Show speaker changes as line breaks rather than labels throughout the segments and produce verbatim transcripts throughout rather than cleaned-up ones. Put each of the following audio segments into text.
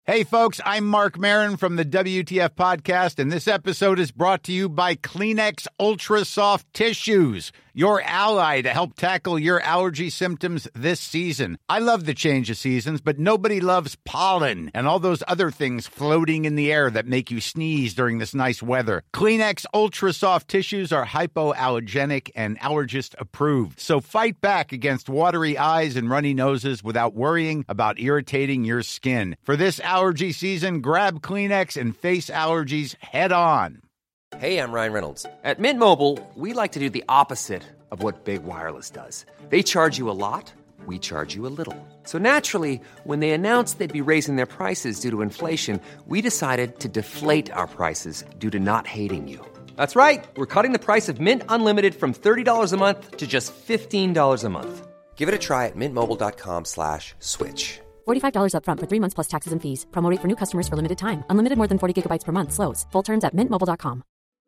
Hey, folks, I'm Mark Maron from the W T F Podcast, and this episode is brought to you by Kleenex Ultra Soft Tissues, your ally to help tackle your allergy symptoms this season. I love the change of seasons, but nobody loves pollen and all those other things floating in the air that make you sneeze during this nice weather. Kleenex Ultra Soft Tissues are hypoallergenic and allergist approved, so fight back against watery eyes and runny noses without worrying about irritating your skin. For this allergy season, grab Kleenex and face allergies head on.
Hey, I'm Ryan Reynolds. At Mint Mobile, we like to do the opposite of what Big Wireless does. They charge you a lot, we charge you a little. So naturally, when they announced they'd be raising their prices due to inflation, we decided to deflate our prices due to not hating you. That's right. We're cutting the price of Mint Unlimited from thirty dollars a month to just fifteen dollars a month. Give it a try at mintmobile.com slash switch.
forty-five dollars up front for three months plus taxes and fees. Promo rate for new customers for limited time. Unlimited more than forty gigabytes per month. Slows full terms at mint mobile dot com.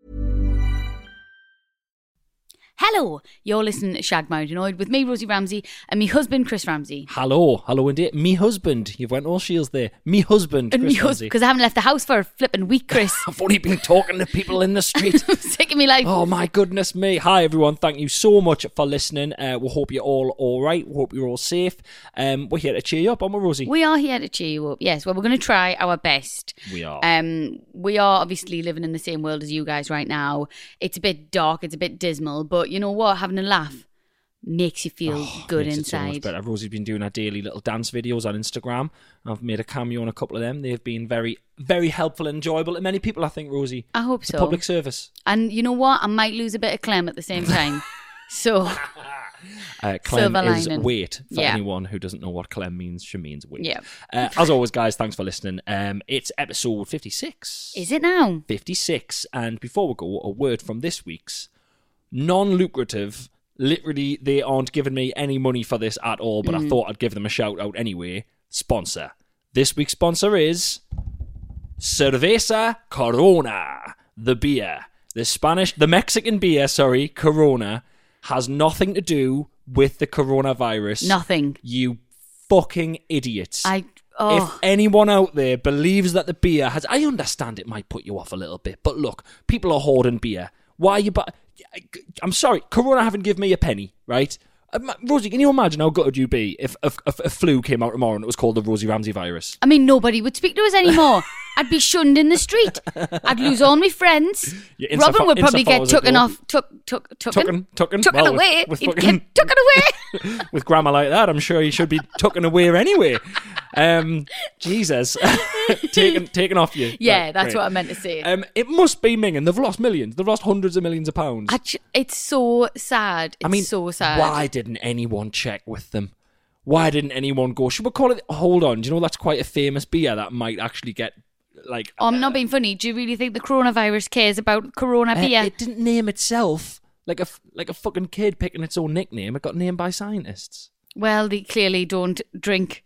Hello, you're listening to Shag Married Annoyed with me, Rosie Ramsey, and me husband, Chris Ramsey.
Hello, hello indeed. Me husband. You've went all shields there. Me husband,
And
Chris
me husband,
Ramsey.
because I haven't left the house for a flipping week, Chris.
I've only been talking to people in the street.
I'm sick of me life.
Oh my goodness me. Hi everyone, thank you so much for listening. Uh, we hope you're all alright. We hope you're all safe. Um, we're here to cheer you up, aren't we, Rosie?
We are here to cheer you up. Yes, well, we're going to try our best.
We are.
Um, we are obviously living in the same world as you guys right now. It's a bit dark, it's a bit dismal, but you know what? Having a laugh makes you feel
Oh,
good
makes it so much
inside.
better. Rosie's been doing her daily little dance videos on Instagram. I've made a cameo on a couple of them. They've been very, very helpful and enjoyable to many people, I think, Rosie.
I hope
It's
so.
a public service.
And you know what? I might lose a bit of Clem at the same time. So,
Uh, Clem
Silver
is
lining.
weight. For
Yeah.
anyone who doesn't know what Clem means, she means weight.
Yeah.
Uh, as always, guys, thanks for listening. Um, it's episode fifty-six.
is it now?
fifty-six. And before we go, a word from this week's non-lucrative. Literally, they aren't giving me any money for this at all, but I thought I'd give them a shout out anyway. Sponsor. This week's sponsor is Cerveza Corona, the beer. The Spanish, the Mexican beer, sorry, Corona, has nothing to do with the coronavirus.
Nothing.
You fucking idiots.
I. Oh.
If anyone out there believes that the beer has... I understand it might put you off a little bit, but look, people are hoarding beer. Why are you... Bu- I'm sorry, Corona haven't given me a penny, right? Um, Rosie, can you imagine how gutted you'd be if, if, if a flu came out tomorrow and it was called the Rosie Ramsey virus?
I mean, nobody would speak to us anymore. I'd be shunned in the street. I'd lose all my friends.
Yeah, insofar-
Robin would probably
insofar
get
as it
taken
goes.
off, took, took,
Tucking,
tucking,
tucking,
tucking
well, with-
away.
with
He'd
fucking-
get tucking away.
With grammar like that, I'm sure you should be tucking away anyway. Um, Jesus. taken, taken off you.
Yeah,
Right,
that's
great.
what I meant to say.
Um, it must be minging. They've lost millions. They've lost hundreds of millions of pounds.
Actu- It's so sad. It's
I mean,
so sad.
why didn't anyone check with them? Why didn't anyone go, should we call it... Hold on, do you know that's quite a famous beer that might actually get, like...
Oh, I'm not being funny. Do you really think the coronavirus cares about Corona
uh,
beer?
it didn't name itself like a, f- like a fucking kid picking its own nickname. It got named by scientists.
Well, they clearly don't drink.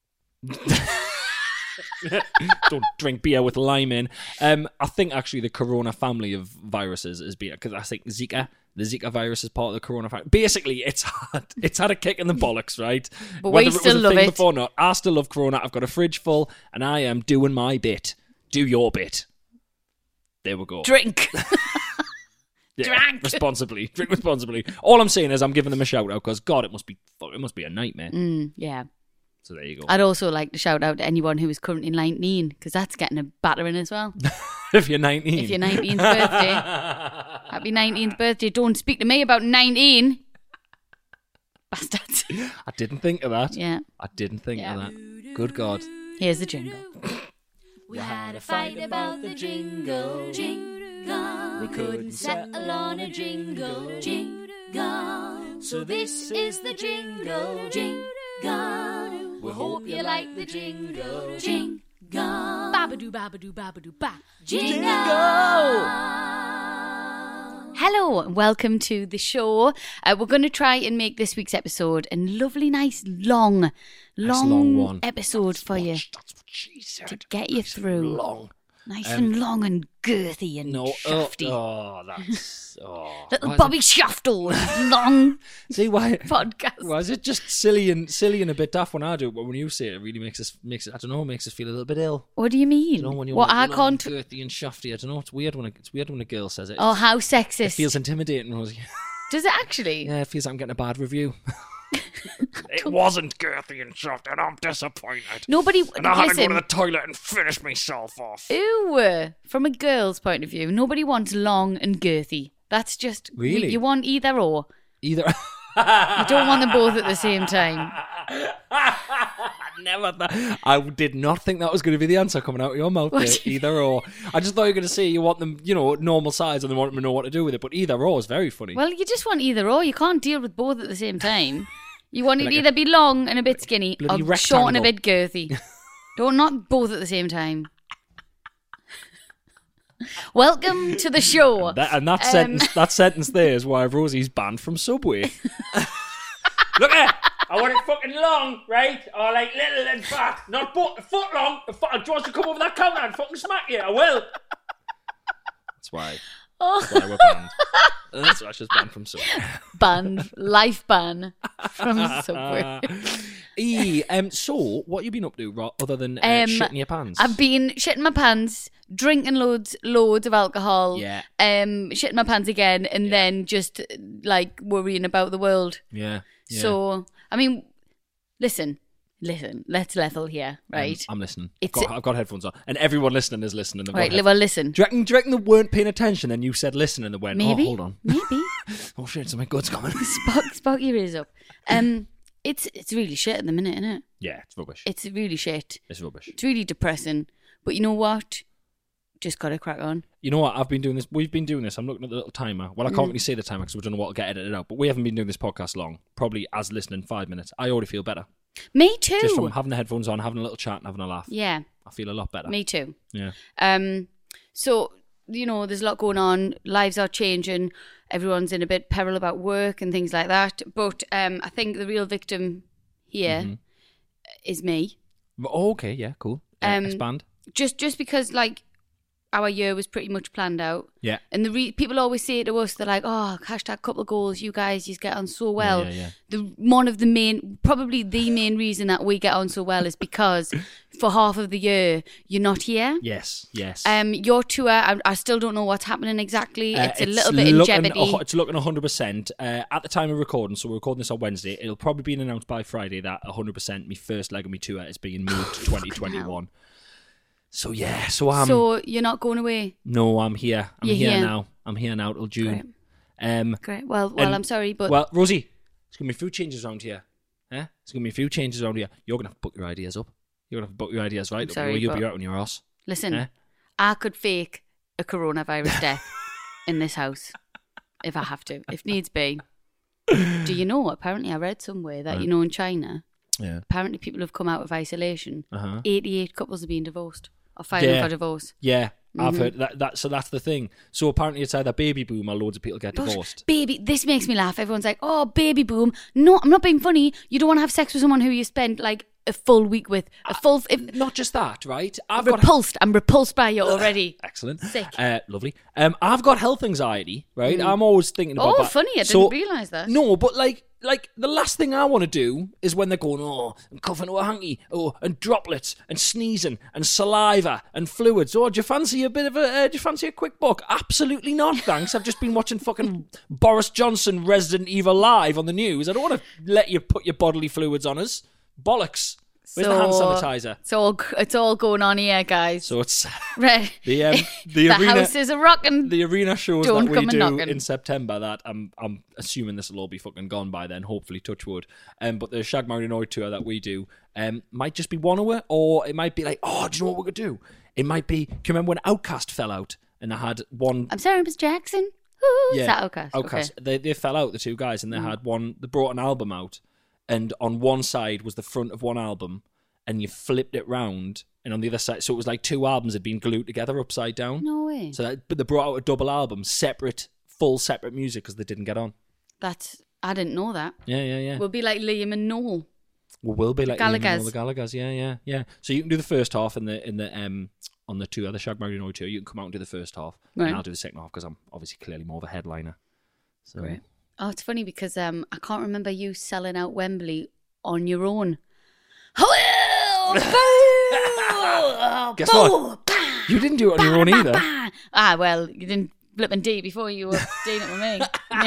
Don't drink beer with lime in. Um, I think actually the Corona family of viruses has been... Because I think Zika... The Zika virus is part of the coronavirus. Basically, it's had it's had a kick in the bollocks, right?
But
Whether
we
it was
still
a
love
thing
it.
before or not, I still love Corona. I've got a fridge full, and I am doing my bit. Do your bit. There we go.
Drink.
Yeah,
Drink.
responsibly. Drink responsibly. All I'm saying is I'm giving them a shout out because God, it must be it must be a nightmare.
Mm, yeah.
So there you go.
I'd also like to shout out to anyone who is currently nineteen, because that's getting a battering as well.
If you're nineteen.
If your nineteenth birthday. Happy nineteenth birthday. Don't speak to me about nineteen. Bastards.
I didn't think of that.
Yeah.
I didn't think
Yeah.
of that. Good God.
Here's the jingle.
We had a fight about the jingle, jingle. We couldn't settle on a jingle, jingle. So this is the jingle, jingle. We hope you like the jingle, jingle.
Babadoo, babadoo, babadoo, ba.
Jingle.
Hello and welcome to the show. Uh, we're going to try and make this week's episode a lovely, nice, long,
Nice
long,
long one.
episode for you
That's what she said.
to get you through.
Long.
Nice
Um,
and long and girthy and
No, oh,
shafty.
oh, that's oh.
Little
Why is
Bobby Shafto, his long
it- See why?
podcast.
Why is it just silly and silly and a bit daft when I do it, but when you say it, it really makes us makes it. I don't know, makes us feel a little bit ill.
What do you mean?
You know, when you
what,
want
I
long,
can't...
girthy and shafty. I don't know. It's weird when a, it's weird when a girl says it.
Oh, how
It
sexist.
feels intimidating, Rosie.
Does it actually?
Yeah, it feels like I'm getting a bad review. It wasn't girthy and shafty, and I'm disappointed.
Nobody...
And I had to
listen,
go to the toilet and finish myself off.
ew, from a girl's point of view, nobody wants long and girthy. That's just...
Really?
You, you want either or.
Either.
You don't want them both at the same time.
Never th- I did not think that was going to be the answer coming out of your mouth.
What
There.
do you-
Either or. I just thought you were going to say you want them, you know, normal size and they want them to know what to do with it. But either or is very funny.
Well, you just want either or. You can't deal with both at the same time. You want it
Like
to
a-
either be long and a bit skinny or
bloody
short and a
rectangle.
bit girthy. Don't not both at the same time. Welcome to the show.
That, and that
Um,
sentence, that sentence there is why Rosie's banned from Subway. Look at I want it fucking long, right? Or like little and fat, not but, foot long. If I want to come over that counter and fucking smack you, I will. That's why. That's why we're banned. That's why she's banned from Subway.
Ban, life ban from Subway.
E, um, so, what you been up to, Ro- other than uh,
Um,
shitting your pants?
I've been shitting my pants, drinking loads, loads of alcohol.
Yeah.
Um, shitting my pants again, and then just like worrying about the world.
Yeah. yeah.
So, I mean, listen, listen. Let's level here,
Um,
right?
I'm listening. I've
It's
got,
a-
I've got headphones on. And everyone listening is listening. They've got
right,
head-
well, listen.
do, you reckon, do you reckon they weren't paying attention and you said listen and they went,
Maybe.
oh, hold on.
Maybe.
Oh, shit, something good's coming.
Spark, spark your ears up. Um, it's it's really shit at the minute, isn't it?
Yeah, it's rubbish.
It's really shit.
It's rubbish.
It's really depressing. But you know what? Just gotta crack on.
You know what? I've been doing this. We've been doing this. I'm looking at the little timer. Well, I
Mm.
can't really say the timer because we don't know what will get edited out. But we haven't been doing this podcast long. Probably as listening five minutes. I already feel better.
Me too.
Just from having the headphones on, having a little chat and having a laugh.
Yeah,
I feel a lot better.
me too.
Yeah.
Um, so you know, there's a lot going on. Lives are changing. Everyone's in a bit peril about work and things like that. But um, I think the real victim here is
Mm-hmm.
me.
Oh, okay. Yeah. Cool. Uh,
Um,
expand.
Just just because like our year was pretty much planned out.
Yeah.
And the re- people always say to us, they're like, "Oh, hashtag couple goals. You guys, you get on so well."
Yeah, yeah, yeah.
The one of the main, probably the main reason that we get on so well is because for half of the year you're not here.
Yes. Yes.
Um, your tour, I, I still don't know what's happening exactly.
Uh,
It's a little bit in
looking,
jeopardy.
a hu- It's looking one hundred percent. Uh, at the time of recording, so we're recording this on Wednesday, it'll probably be announced by Friday that one hundred percent my first leg of my tour is being moved to twenty twenty-one. So, yeah. So, um,
so you're not going away.
no, I'm here. I'm
You're
here,
here.
now. I'm here now till June. Um,
Great. Well, well,
And-
I'm sorry, but
well, Rosie, there's going to be a few changes around here. Eh? There's going to be a few changes around here. You're going to have to book your ideas up. You're going to have to book your ideas right
I'm
up.
sorry,
or you'll be
but-
out on your ass.
listen,
Eh?
I could fake a coronavirus death in this house if I have to, if needs be. Do you know? Apparently, I read somewhere that you know in China,
Yeah.
apparently people have come out of isolation.
Uh-huh.
eighty-eight couples have been divorced or filing
Yeah.
for divorce.
Yeah.
Mm-hmm.
I've heard that, that. So that's the thing. So apparently it's either baby boom or loads of people get
But
divorced.
baby, this makes me laugh. Everyone's like, "Oh, baby boom." No, I'm not being funny. You don't want to have sex with someone who you spend like a full week with, a full. If,
Not just that, right? I've got
repulsed. I'm repulsed by you already.
excellent,
Sick.
uh, lovely. Um, I've got health anxiety, right? I'm always thinking about
Oh,
that.
funny. I
So-
didn't realise that.
No, but like, like the last thing I want to do is when they're going, oh, I'm coughing to a hanky, oh, and droplets, and sneezing, and saliva, and fluids. Oh, do you fancy a bit of a? Uh, do you fancy a quick book? Absolutely not, thanks. I've just been watching fucking Boris Johnson Resident Evil live on the news. I don't want to let you put your bodily fluids on us. Bollocks. Where's the hand sanitizer?
It's all it's all going on here, guys.
So it's
Right.
the um, the,
the
arena.
house is a rocking.
The arena shows
Don't
that we
come and
do
knocking.
in September that I'm I'm assuming this will all be fucking gone by then, hopefully, touch wood. Um, but the Shag Marinoid tour that we do um, might just be one hour, or it might be like, oh, do you know what we could do? It might be, can you remember when Outkast fell out and they had one...
I'm sorry, Miss Jackson. Who is that? Outcast.
Outkast.
Okay.
They, they fell out, the two guys, and they had one, they brought an album out, and on one side was the front of one album, and you flipped it round, and on the other side, so it was like two albums had been glued together upside down.
No way.
So that, but they brought out a double album, separate, full separate music because they didn't get on.
That's I didn't know that.
Yeah, yeah, yeah.
We'll be like Liam and Noel.
Well, we'll be like Liam and
Gallagher's.
all the Gallagher's. Yeah, yeah, yeah. So you can do the first half in the in the um on the tour, the Shag Married Annoyed tour. You can come out and do the first half,
Right.
and I'll do the second half because I'm obviously clearly more of a headliner. So.
Great. Oh, it's funny because um, I can't remember you selling out Wembley on your own.
Guess what? You didn't do it on your own either.
Ah, well, you didn't flip and D before you were doing it with me.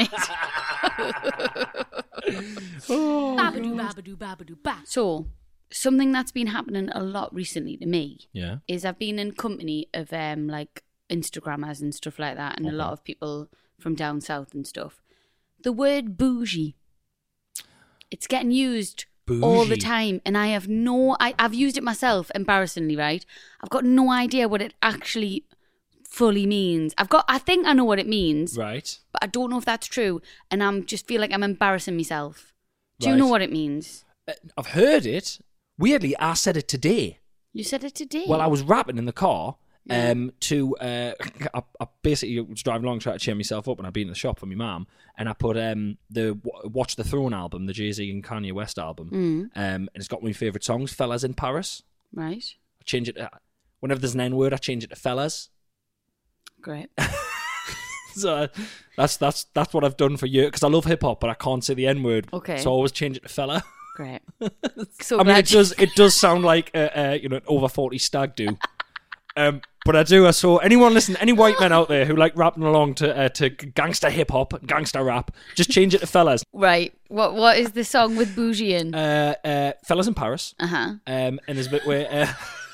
Babadoo, babadoo, babadoo, ba.
So, something that's been happening a lot recently to me
Yeah.
is I've been in company of um like Instagrammers and stuff like that, and
Okay.
a lot of people from down south and stuff. The word bougie, it's getting used all the
Bougie.
time, and I have no. I, I've used it myself, embarrassingly, right? I've got no idea what it actually fully means. I've got. I think I know what it means,
Right.
but I don't know if that's true, and I'm just feel like I'm embarrassing myself. Do you
Right.
know what it means?
Uh, I've heard it. Weirdly, I said it today.
You said it today.
Well, I was rapping in the car um, to, uh, I, I basically was driving along trying to cheer myself up, and I'd been in the shop for my mum, and I put um, the W- Watch the Throne album, the Jay-Z and Kanye West album,
Mm.
um, and it's got my favourite songs, Fellas in Paris.
Right.
I change it, to, whenever there's an N-word, I change it to Fellas.
Great.
So uh, that's that's that's what I've done for years, because I love hip-hop, but I can't say the N-word,
Okay.
so I always change it to Fella.
Great. So
I mean,
glad
it does it does sound like a, a you know an over forty stag do, um, but I do. So anyone listen, any white men out there who like rapping along to uh, to gangster hip hop, gangster rap, just change it to Fellas.
Right. What What is the song with bougie in?
Uh, uh, Fellas in Paris.
Uh huh.
Um, and there's a bit where. Uh,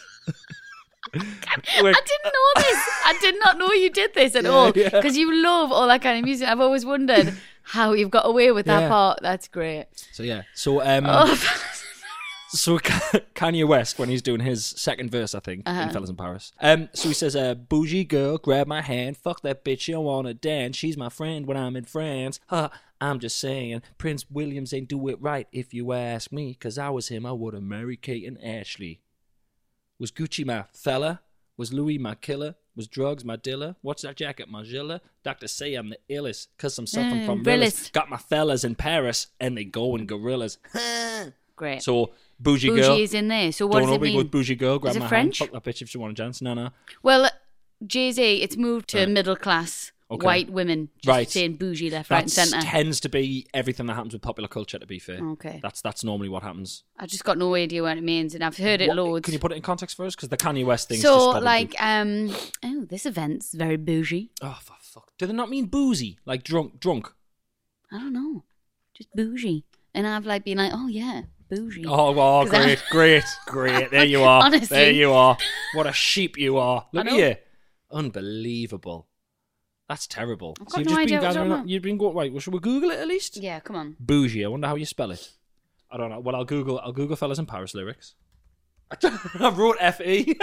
where
I didn't know this. I did not know you did this at all.
yeah.
Because you love all that kind of music. I've always wondered how you've got away with that
Yeah.
part. That's great.
so yeah. So um.
Oh,
So Kanye West, when he's doing his second verse, I think,
Uh-huh.
in Fellas in Paris. Um, so he says, uh, bougie girl, grab my hand. Fuck that bitch, you don't wanna dance. She's my friend when I'm in France. Huh, I'm just saying, Prince Williams ain't do it right if you ask me. Cause I was him, I would've married Kate and Ashley. Was Gucci my fella? Was Louis my killer? Was drugs my dealer? What's that jacket, my Gilla? Doctors say I'm the illest, cause I'm suffering
Mm,
from
realist.
realist. Got my fellas in Paris, and they go in gorillas.
great.
So, bougie,
bougie
girl.
is in there. So what
Don't
does it
know
mean?
with bougie girl, grab
Is it
my
French?
hand, fuck that bitch if she want to dance. No, no.
Well, Jay-Z, it's moved to
Right.
middle class
Okay.
white women. Just
Right.
saying bougie left, right, and
That
centre.
tends to be everything that happens with popular culture, to be fair.
Okay.
That's that's normally what happens.
I just got no idea what it means, and I've heard it
What-
loads.
Can you put it in context for us? Because the Kanye West thing's
so,
just gobbledygook.
like, um, oh, this event's very bougie.
Oh, for fuck. Do they not mean boozy? Like drunk, drunk?
I don't know, just bougie. And I've like been like, oh yeah, bougie.
Oh, oh
'Cause I-
great, great, great. There you are.
Honestly.
There you are. What a sheep you are. Look
I
at
know.
you. Unbelievable. That's terrible.
I've
So
got
you've
no
just
idea
been
what you're
gathering
talking
up. You've been going, right, well, should we Google it at least?
Yeah, come on.
Bougie. I wonder how you spell it. I don't know. Well, I'll Google. I'll Google Fellas in Paris lyrics. I wrote F E.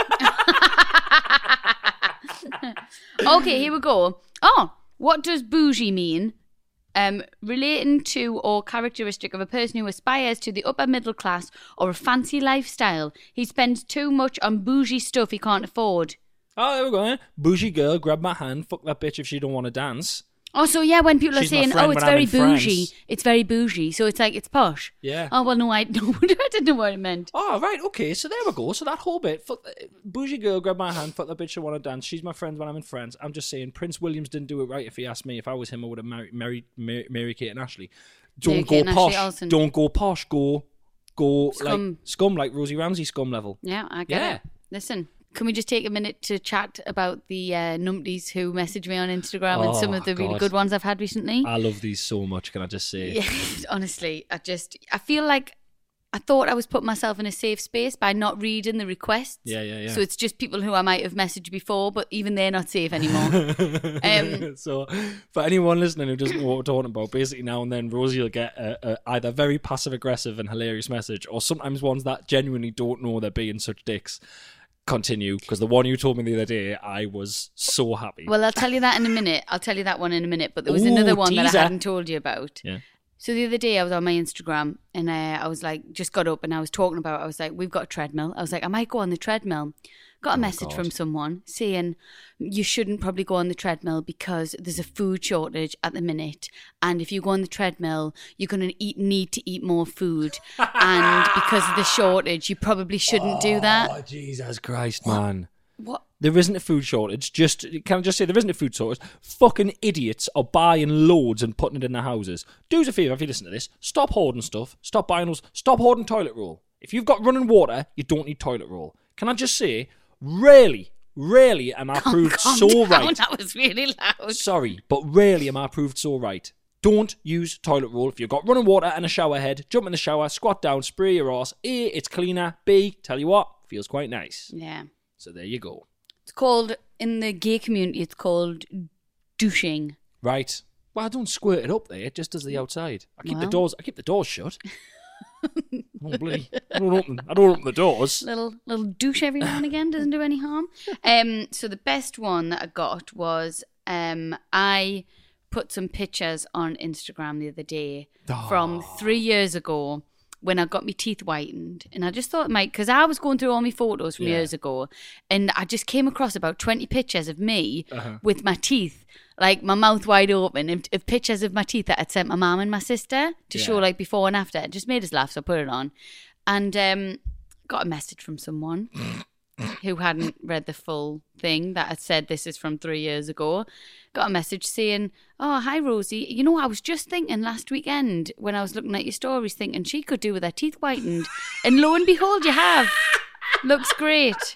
Okay, here we go. Oh, what does bougie mean? Um, relating to or characteristic of a person who aspires to the upper middle class or a fancy lifestyle. He spends too much on bougie stuff he can't afford.
Oh, there we go. Eh? Bougie girl, grab my hand. Fuck that bitch if she don't want to dance.
Oh, so yeah, when people
She's
are
my
saying,
friend
"Oh, it's
when I'm
very
in
bougie,"
France.
it's very bougie. So it's like it's posh.
Yeah.
Oh well, no, I no, I didn't know what it meant.
Oh, right, okay, so there we go. So that whole bit, fuck the, bougie girl, grab my hand, fuck that bitch I want to dance. She's my friend when I'm in France. I'm just saying, Prince Williams didn't do it right. If he asked me, if I was him, I would have married, married Mary, Mary Kate and Ashley. Don't
Mary
go
Kate and Ashley
posh.
Olsen.
Don't go posh. Go, go
Scum.
like scum, like Rosie Ramsey scum level.
Yeah, I get
Yeah.
it. Listen, can we just take a minute to chat about the uh, numpties who message me on Instagram and some
Oh,
of the really
God.
good ones I've had recently?
I love these so much. Can I just say?
Yeah, honestly, I just I feel like I thought I was putting myself in a safe space by not reading the requests.
Yeah, yeah, yeah.
So it's just people who I might have messaged before, but even they're not safe anymore. um,
So, for anyone listening who doesn't know what we're talking about, basically now and then Rosie will get a, a either very passive aggressive and hilarious message, or sometimes ones that genuinely don't know they're being such dicks. Continue, because the one you told me the other day, I was so happy.
well, I'll tell you that in a minute. I'll tell you that one in a minute. But there was
Ooh,
another one that
teaser.
I hadn't told you about.
Yeah.
So the other day I was on my Instagram and uh, I was like, just got up and I was talking about, I was like, we've got a treadmill. I was like, I might go on the treadmill. Got a message
God.
from someone saying you shouldn't probably go on the treadmill because there's a food shortage at the minute. And if you go on the treadmill, you're going to eat need to eat more food. And because of the shortage, you probably shouldn't do that.
Oh, Jesus Christ, man.
What?
there isn't a food shortage. Just can I just say there isn't a food shortage? Fucking idiots are buying loads and putting it in their houses. Do us a favour if you listen to this. Stop hoarding stuff. Stop buying those. Stop hoarding toilet roll. If you've got running water, you don't need toilet roll. Can I just say, rarely, rarely am I proved
Calm
so
down,
right.
That was really loud.
Sorry, but rarely am I proved so right. Don't use toilet roll. If you've got running water and a shower head, jump in the shower, squat down, spray your arse. A, it's cleaner. B, tell you what, feels quite nice.
Yeah.
So there you go.
It's called, in the gay community, it's called douching.
Right. Well, I don't squirt it up there. It just does the outside. I keep the
Well.
doors. I keep the doors shut. I don't bloody. I don't open. I don't open the doors.
Little little douche every now and again doesn't do any harm. Um, so the best one that I got was um, I put some pictures on Instagram the other day from three years ago when I got my teeth whitened, and I just thought, Mike, because I was going through all my photos from
Yeah.
years ago, and I just came across about twenty pictures of me
Uh-huh.
with my teeth, like my mouth wide open, of, of pictures of my teeth that I'd sent my mum and my sister to
Yeah.
show like before and after. It just made us laugh, so I put it on, and um, got a message from someone who hadn't read the full thing that had said this is from three years ago. Got a message saying, "Oh, hi Rosie, you know, I was just thinking last weekend when I was looking at your stories, thinking she could do with her teeth whitened, and lo and behold, you have. Looks great."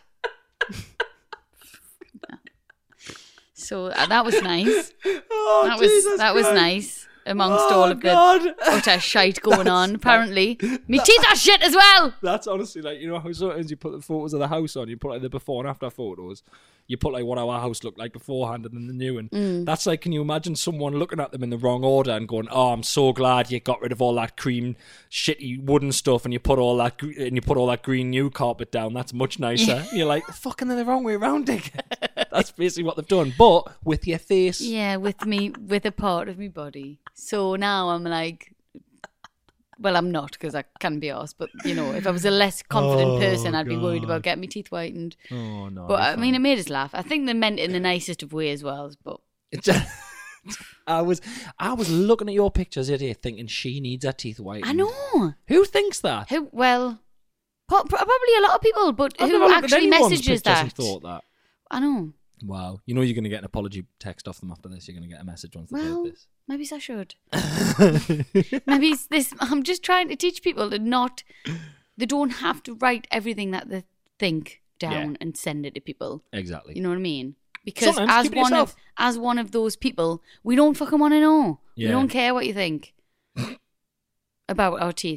So uh, that was nice.
Oh,
that was
Jesus
that was
Christ.
nice amongst
Oh,
all of
God.
the utter shite going on. Apparently, me teeth are shit as well.
That's honestly like, you know how sometimes you put the photos of the house on, you put like the before and after photos, you put like what our house looked like beforehand and then the new one.
Mm.
That's like, can you imagine someone looking at them in the wrong order and going, "Oh, I'm so glad you got rid of all that cream, shitty wooden stuff and you put all that gre- and you put all that green new carpet down. That's much nicer." And you're like, "Fucking they're the wrong way around, dick." That's basically what they've done, but with your face.
Yeah, with me, with a part of my body. So now I'm like, well, I'm not because I can be arsed, but you know, if I was a less confident
Oh,
person, I'd be worried
God.
about getting my teeth whitened.
Oh no!
But I
you're
mean,
fine.
it made us laugh. I think they meant it in the nicest of ways as well. But
It's- I was, I was looking at your pictures the other day, thinking she needs her teeth whitened.
I know
Who thinks that?
who. Well, po- probably a lot of people, but
I've
who
never looked at
actually
anyone's
messages
pictures and
that?
thought that.
I know.
Wow. You know you're going to get an apology text off them after this. You're going to get a message once they
Well,
heard this.
maybe I should. Maybe it's this. I'm just trying to teach people to not. They don't have to write everything that they think down
Yeah.
and send it to people.
Exactly.
You know what I mean? Because
Sometimes
as
keep it
one
yourself.
of as one of those people, we don't fucking want to know.
Yeah.
We don't care what you think about our teeth.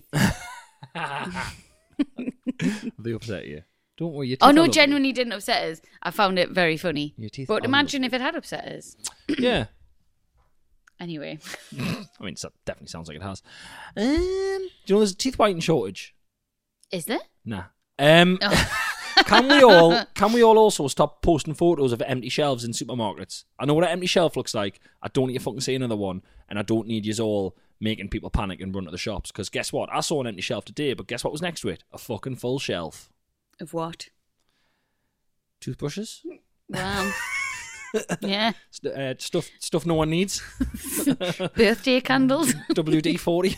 They upset you. Don't worry. Your teeth
Oh
are
no,
lovely.
genuinely didn't upset us. I found it very funny.
Your teeth
But
are
imagine if it had upset us.
Yeah.
Anyway,
I mean, it definitely sounds like it has. Um, do you know there's a teeth whitening shortage?
is there?
Nah. Um,
Oh.
can we all can we all also stop posting photos of empty shelves in supermarkets? I know what an empty shelf looks like. I don't need to fucking see another one, and I don't need yous all making people panic and run to the shops. Because guess what? I saw an empty shelf today, but guess what was next to it? A fucking full shelf.
Of what?
Toothbrushes,
Wow. Yeah.
St- uh, stuff stuff no one needs.
Birthday candles.
W D forty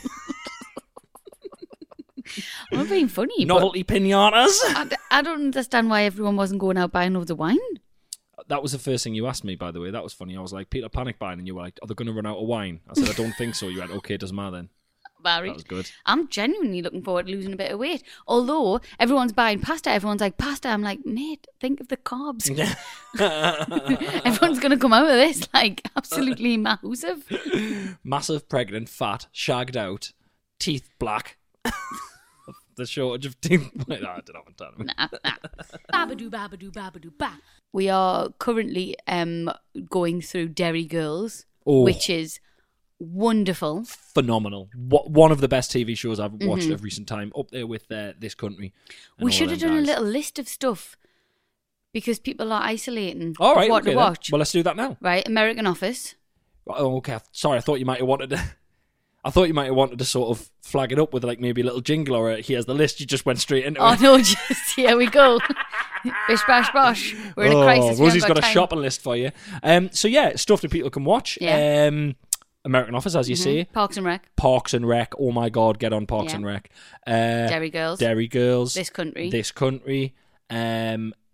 I'm not being funny,
novelty pinatas.
but I, d- I don't understand why everyone wasn't going out buying loads of wine.
That was the first thing you asked me, by the way. That was funny. I was like, Peter panic buying, and you were like, "Are they going to run out of wine?" I said, "I don't think so." You went, "Okay, it doesn't matter then."
Married.
That was good.
I'm genuinely looking forward to losing a bit of weight. Although everyone's buying pasta, everyone's like, pasta. I'm like, mate, think of the carbs. Everyone's going to come out of this like absolutely massive.
Massive, pregnant, fat, shagged out, teeth black. The shortage of teeth. No, I don't know what I'm talking about.
Nah, nah.
Babadoo, babadoo, babadoo, ba.
We are currently um, going through Derry Girls,
Oh.
which is wonderful.
Phenomenal. What, one of the best T V shows I've watched of recent time, up there with uh, This Country. and
We
all
should have
them
done a
guys.
little list of stuff because people are isolating
All
of
right,
what
okay
to
then.
watch.
Well, let's do that now.
Right, American Office.
Oh, okay. Sorry, I thought you might have wanted to. I thought you might have wanted to sort of flag it up with like maybe a little jingle or a, here's the list. You just went straight into
Oh
it.
no, just here we go. Bish bash bosh. We're in a
Oh,
crisis. we
Rosie's
haven't
got, a
time.
shopping list for you. Um, so yeah, stuff that people can watch.
Yeah.
Um, American Office, as you say.
Parks and Rec.
Parks and Rec. Oh my God, get on Parks
Yeah.
and Rec. Uh,
Derry Girls.
Derry Girls.
This Country.
This Country. Um,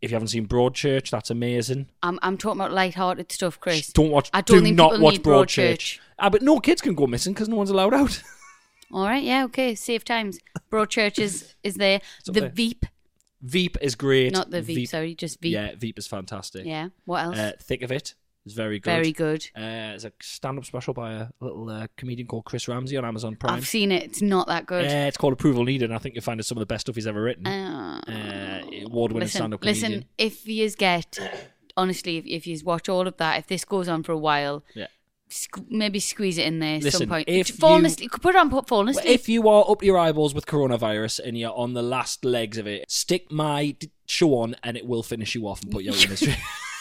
If you haven't seen Broadchurch, that's amazing.
I'm I'm talking about light-hearted stuff, Chris.
Don't watch.
I don't
do
think
not
people
watch
need
Broadchurch.
Broadchurch.
Ah, but no kids can go missing because no one's allowed out.
All right, yeah, okay, safe times. Broadchurch is, is there.
up
The
there.
Veep,
Veep is great.
not the Veep, sorry, just Veep.
Yeah, Veep is fantastic.
Yeah, what else?
Uh, Thick of It is very good.
Very good.
Uh, it's a stand-up special by a little uh, comedian called Chris Ramsey on Amazon Prime.
I've seen it. It's not that good.
Uh, it's called Approval Needed, and I think you'll find it's some of the best stuff he's ever written.
Uh,
Uh, award-winning
listen,
stand-up comedian.
listen, if you get, honestly, if, if you watch all of that, if this goes on for a while,
Yeah.
squ- maybe squeeze it in there at
Listen,
some point.
if
Falling
you-
asleep, put it on, put falling
Well,
asleep.
if you are up your eyeballs with coronavirus and you're on the last legs of it, stick my d- show on and it will finish you off and put you out of misery.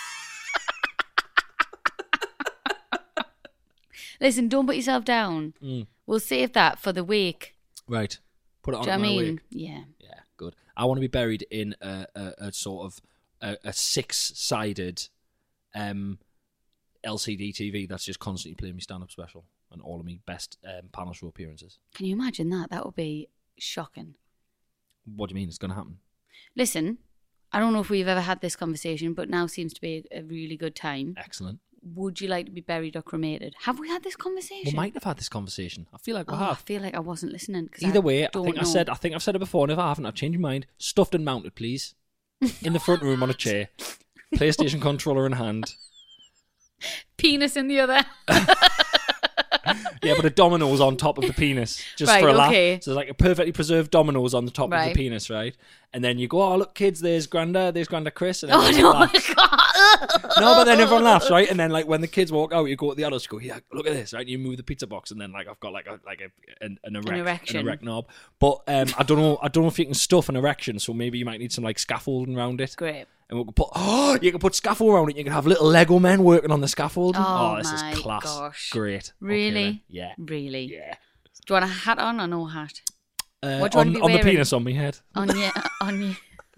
Listen, don't put yourself down.
Mm.
We'll save that for the wake.
Right. Put it on
Do you
at
know what
my
I mean?
wake.
Yeah.
Yeah, good. I want to be buried in a, a, a sort of a, a six-sided um, L C D T V that's just constantly playing me stand-up special and all of me best um, panel show appearances.
Can you imagine that? That would be shocking.
What do you mean it's going to happen?
Listen, I don't know if we've ever had this conversation, but now seems to be a, a really good time.
Excellent.
Would you like to be buried or cremated? Have we had this conversation?
We might have had this conversation. I feel like we
Oh, I
have.
feel like I wasn't listening. 'cause
Either way, I
don't
think I
know.
said I think I've said it before, and if I haven't, I've changed my mind. Stuffed and mounted, please. In the front room on a chair. PlayStation controller in hand.
Penis in the other.
Yeah, but a Domino's on top of the penis, just
Right,
for a laugh.
okay.
So there's like a perfectly preserved Domino's on the top of
Right.
the penis, right? And then you go, oh look, kids, there's Granda, there's Granda Chris. And
Oh
everyone
no!
laughs. No, but then everyone laughs, right? And then like when the kids walk out, you go to the adults, you go, yeah, look at this, right? And you move the pizza box, and then like I've got like a like a an, an, erect,
erection.
an erect knob. But um, I don't know, I don't know if you can stuff an erection, so maybe you might need some like scaffolding around it.
Great.
And we can put oh, you can put scaffold around it. You can have little Lego men working on the scaffolding.
Oh,
this
my
is class.
gosh.
Great. Okay,
Really?
then. Yeah.
Really?
Yeah.
Do you want a hat on or no hat?
Uh,
What do you
on
want to be
on the
wearing?
penis on my head.
On your on your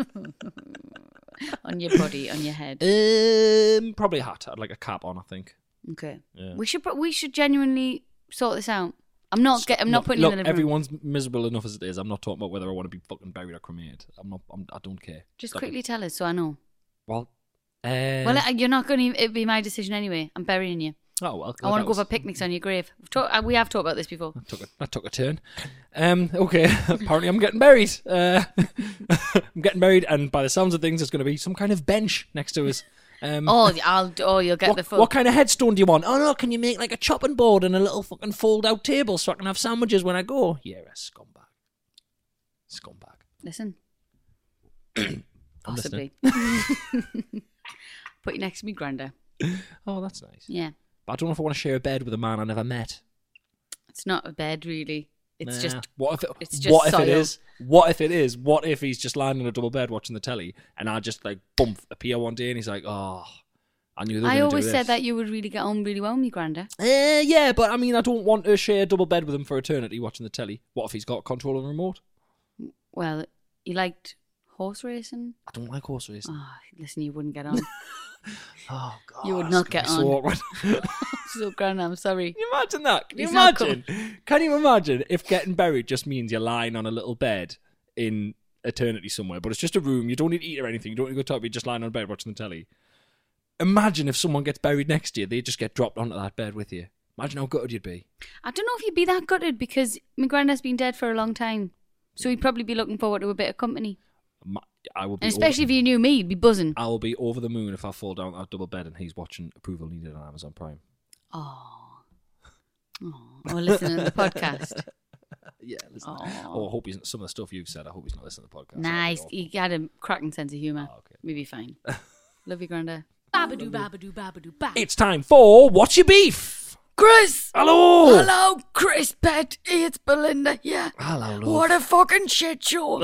on your body, on your head.
Um, probably a hat. I'd like a cap on. I think.
Okay.
Yeah.
We should we should genuinely sort this out. I'm not get, I'm not
Look-
putting
look,
you in the living room.
everyone's miserable enough as it is. I'm not talking about whether I want to be fucking buried or cremated. I'm not. I'm, I don't care.
Just
Stop
quickly
it.
tell us so I know.
Well. Uh,
Well, uh, you're not going to. It'd be my decision anyway. I'm burying you.
oh well.
I want to go
that
for
was-
picnics on your grave. We've talk, uh, we have talked about this before.
That took a, that took a turn. Um, okay, apparently I'm getting buried. Uh, I'm getting buried, and by the sounds of things, there's going to be some kind of bench next to us. Um,
Oh, I'll. Oh, you'll get
what,
the full.
what kind of headstone do you want? Oh no, can you make like a chopping board and a little fucking fold-out table so I can have sandwiches when I go? Yeah, a scumbag. Scumbag.
Listen,
I'm
possibly. Put you next to me, Granda.
Oh, that's nice.
Yeah,
But I don't know if I want to share a bed with a man I never met.
it's not a bed really. It's
Nah.
just.
what if it,
it's just
what if it
soil.
is? What if it is? What if he's just lying in a double bed watching the telly and I just like bump appear one day and he's like, oh, I knew they were
I
gonna
always
do
said
this.
that you would really get on really well with me, Granda.
Uh, yeah, but I mean, I don't want to share a double bed with him for eternity watching the telly. What if he's got control of the remote?
Well, you liked horse racing.
I don't like horse racing.
Oh, listen, you wouldn't get on.
Oh, God.
You would
it's
not
gonna
get
be so
on.
awkward.
So, Granda, I'm sorry.
Can you imagine that? Can you
He's not
imagine? Can you imagine if getting buried just means you're lying on a little bed in eternity somewhere, but it's just a room, you don't need to eat or anything, you don't need to go to top, you're just lying on a bed watching the telly. Imagine if someone gets buried next to you, they just get dropped onto that bed with you. Imagine how gutted you'd be.
I don't know if you'd be that gutted because my granddad's been dead for a long time. So he'd probably be looking forward to a bit of company.
Ma- I will be
And especially
over,
if you knew me, you'd be buzzing.
I will be over the moon if I fall down that double bed and he's watching Approval Needed on Amazon Prime.
Oh. Oh. Or listening to the podcast.
Yeah, listen.
Aw.
Oh, I hope he's some of the stuff you've said. I hope he's not listening to the podcast.
Nice.
That'd be
He had a cracking sense of humour.
Oh, okay.
We'd be fine. Love you, Granda.
Babadoo, babadoo, babadoo, ba.
awful. It's time for What's Your Beef?
Chris!
Hello.
Hello, Chris Pet. It's Belinda here.
Hello, love.
What a fucking shit show.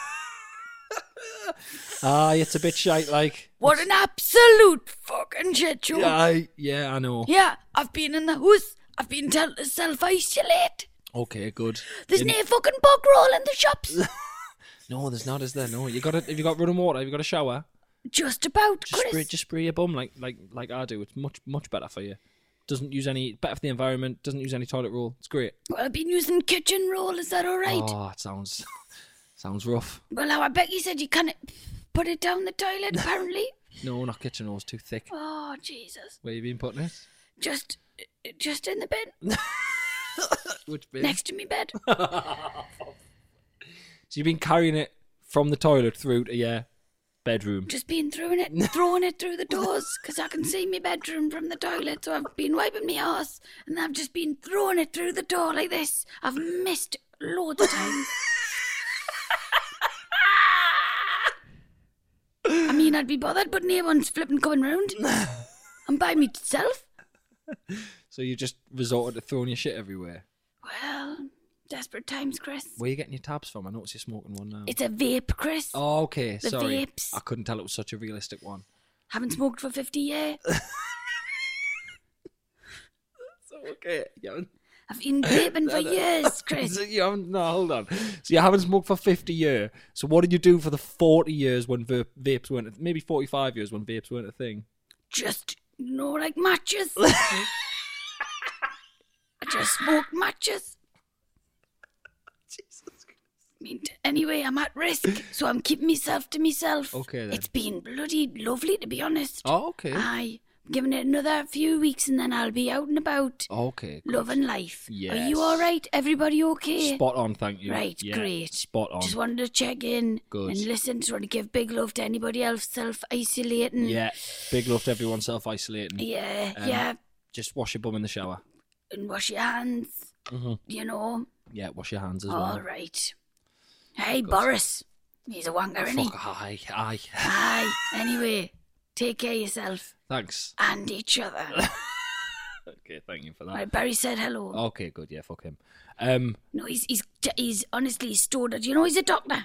Ah, it's a bit shite, like.
What an absolute fucking shit show.
Yeah, I, yeah, I know.
Yeah, I've been in the house. I've been told to self-isolate.
Okay, good.
There's
In-
no fucking bog roll in the shops.
No, there's not, is there? No, you got it. Have you got running water? Have you got a shower?
Just about,
Just
Chris.
spray, just spray your bum like, like, like I do. It's much, much better for you. Doesn't use any better for the environment. Doesn't use any toilet roll. It's great.
Well, I've been using kitchen roll. Is that all right?
Oh, it sounds, sounds rough.
Well, how I bet you said you can't put it down the toilet, apparently.
No, not kitchen hose, too thick.
Oh, Jesus.
Where you been putting it?
Just, just in the bin.
Which bin?
Next to me bed.
So you've been carrying it from the toilet through to your bedroom?
Just been throwing it, throwing it through the doors, because I can see my bedroom from the toilet, so I've been wiping my arse, and I've just been throwing it through the door like this. I've missed loads of times. I mean, I'd be bothered, but no one's flipping coming round. I'm by myself.
So you just resorted to throwing your shit everywhere?
Well, desperate times, Chris.
Where are you getting your tabs from? I noticed you're smoking one now.
It's a vape, Chris.
Oh, okay.
The
Sorry.
vapes.
I couldn't tell it was such a realistic one.
Haven't smoked for fifty years.
So, okay. You haven't...
I've been vaping for years, Chris.
So you haven't... No, hold on. So you haven't smoked for fifty years. So what did you do for the forty years when va- vapes weren't... A... Maybe forty-five years when vapes weren't a thing?
Just, you know, like matches. I just smoked matches.
Jesus Christ.
I mean, anyway, I'm at risk, so I'm keeping myself to myself.
Okay, then.
It's been bloody lovely, to be honest.
Oh, okay.
Aye. I'm giving it another few weeks and then I'll be out and about.
Okay. Good.
Loving life.
Yes.
Are you all right? Everybody okay?
Spot on, thank you.
Right,
Yeah,
great.
Spot on.
Just wanted to check in.
Good.
And listen, just want to give big love to anybody else self-isolating.
Yeah. Big love to everyone self-isolating.
Yeah,
Um,
yeah.
Just wash your bum in the shower.
And wash your hands,
Mm-hmm.
you know.
Yeah, wash your hands as
All
well.
right. Hey, Boris. He's a wanker, isn't he?
Fuck, aye, aye.
Aye. Anyway, take care of yourself
Thanks.
and each other.
Okay, thank you for that.
Right, Barry said hello.
Okay, good. Yeah, fuck him. Um,
No, he's he's he's honestly stored it. You know, he's a doctor.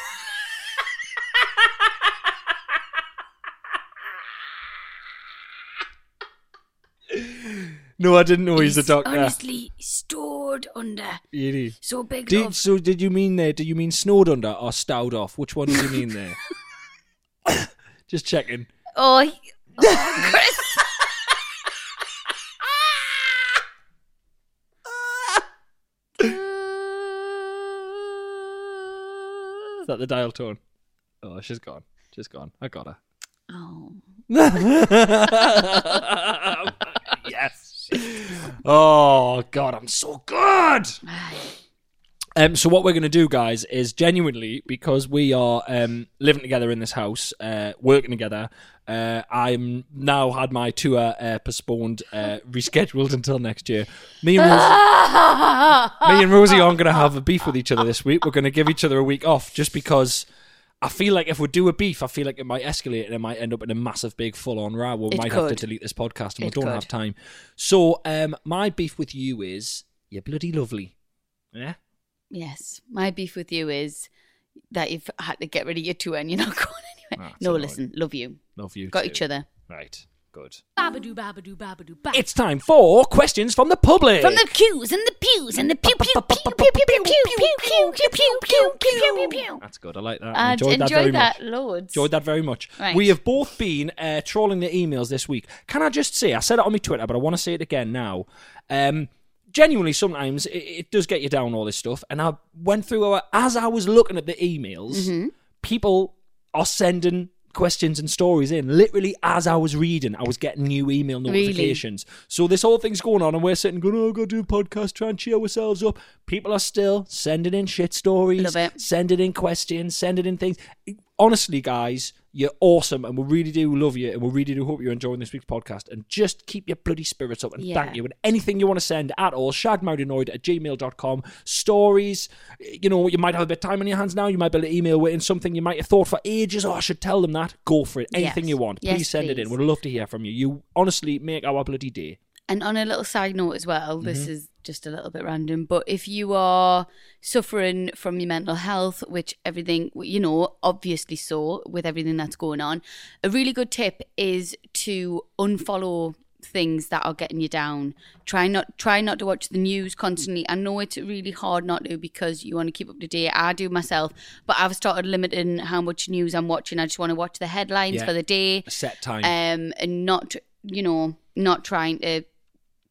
no, I didn't know he's, a doctor.
Honestly stored under.
Really?
So big
Did,
love.
so did you mean there? Did you mean snowed under or stowed off? Which one did you mean there? Just checking.
Oh, he, oh Chris.
Is that the dial tone? Oh, she's gone. She's gone. I got her.
Oh.
Yes. Oh God, I'm so good. Um, so what we're going to do, guys, is genuinely, because we are um, living together in this house, uh, working together, uh, I'm now had my tour uh, postponed, uh, rescheduled until next year. Me and Rosie, me and Rosie aren't going to have a beef with each other this week. We're going to give each other a week off just because I feel like if we do a beef, I feel like it might escalate and it might end up in a massive, big, full-on row. We
It
might have to
could.
delete this podcast and
It
we don't
could.
have time. So um, my beef with you is you're bloody lovely. Yeah?
Yes, my beef with you is that you've had to get rid of your tour and you're not going anywhere.
Ah, it's
no,
annoying.
listen, love you.
Love you
Got
too.
each other.
Right. Good.
Babadoo, babadoo, babadoo, ba.
It's time for questions from the public.
From the queues and the pews and the pew pew pew pew pew pew pew pew pew pew pew pew pew pew pew.
That's good. I like that.
I
enjoyed that
enjoyed
very
that
much.
loads.
Enjoyed that very much.
Right.
We have both been uh, trolling the emails this week. Can I just say, I said it on my Twitter, but I want to say it again now. Um, genuinely, sometimes it, it does get you down, all this stuff. And I went through, our, as I was looking at the emails,
Mm-hmm.
people are sending questions and stories in. Literally, as I was reading, I was getting new email notifications. So this whole thing's going on, and we're sitting going, oh, go do a podcast, try and cheer ourselves up. People are still sending in shit stories,
Love it.
sending in questions, sending in things. Honestly, guys, you're awesome, and we really do love you, and we really do hope you're enjoying this week's podcast. And just keep your bloody spirits up, and
Yeah.
thank you. And anything you want to send at all, shagmarriedanoid at gmail dot com. Stories, you know, you might have a bit of time on your hands now. You might be able to email in something you might have thought for ages. Oh, I should tell them that. Go for it. Anything
Yes.
you want.
Yes,
Please send it in.
please.
We'd love to hear from you. You honestly make our bloody day.
And on a little side note as well, this
Mm-hmm.
is just a little bit random, but if you are suffering from your mental health, which everything, you know, obviously so with everything that's going on, a really good tip is to unfollow things that are getting you down. Try not try not to watch the news constantly. I know it's really hard not to because you want to keep up to date. I do myself, but I've started limiting how much news I'm watching. I just want to watch the headlines
Yeah.
for the day.
A set time.
Um, and not, you know, not trying to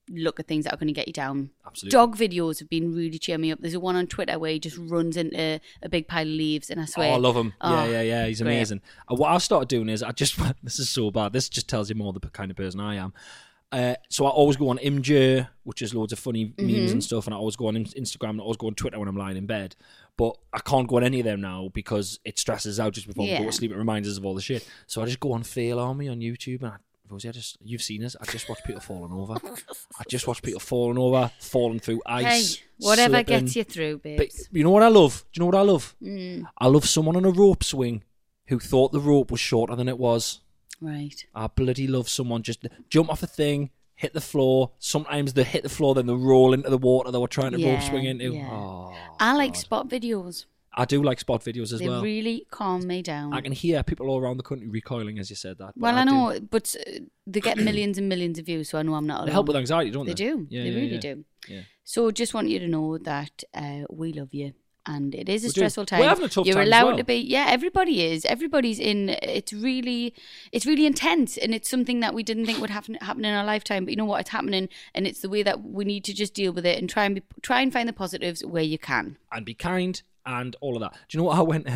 look at things that are going to get you down.
Absolutely.
Dog videos have been really cheering me up. There's a one on Twitter where he just runs into a big pile of leaves, and I swear,
Oh, I love him.
Oh,
yeah, yeah, yeah. He's
great.
amazing. Uh, what I've started doing is I just this is so bad. This just tells you more the kind of person I am. Uh, so I always go on Imgur, which is loads of funny
Mm-hmm.
memes and stuff, and I always go on in- Instagram and I always go on Twitter when I'm lying in bed. But I can't go on any of them now because it stresses out just before I
Yeah.
go to sleep. It reminds us of all the shit. So I just go on Fail Army on YouTube, and I, Rosie, I just you've seen us. I just watch people falling over. I just watch people falling over, falling through
Hey,
ice.
whatever
slipping.
gets you through,
But
babes.
you know what I love? Do you know what I love?
Mm.
I love someone on a rope swing who thought the rope was shorter than it was.
Right.
I bloody love someone just jump off a thing, hit the floor. Sometimes they hit the floor, then they roll into the water they were trying to rope
Yeah,
swing into.
yeah.
Oh,
I like
God.
spot videos.
I do like spot videos as
They
well.
really calm me down.
I can hear people all around the country recoiling as you said that. but
well, I
do-
know, but uh, they get millions and millions of views, so I know I'm not alone.
They help with anxiety, don't
They
they?
do.
Yeah,
they
yeah,
really
yeah.
do.
Yeah.
So just want you to know that uh, we love you. And it is a
We do.
stressful time.
We're having a tough
You're
time as
allowed
well.
to be. Yeah, everybody is. Everybody's in. It's really, it's really intense, and it's something that we didn't think would happen happen in our lifetime. But you know what? It's happening, and it's the way that we need to just deal with it and try and be, try and find the positives where you can.
And be kind and all of that. Do you know what I went?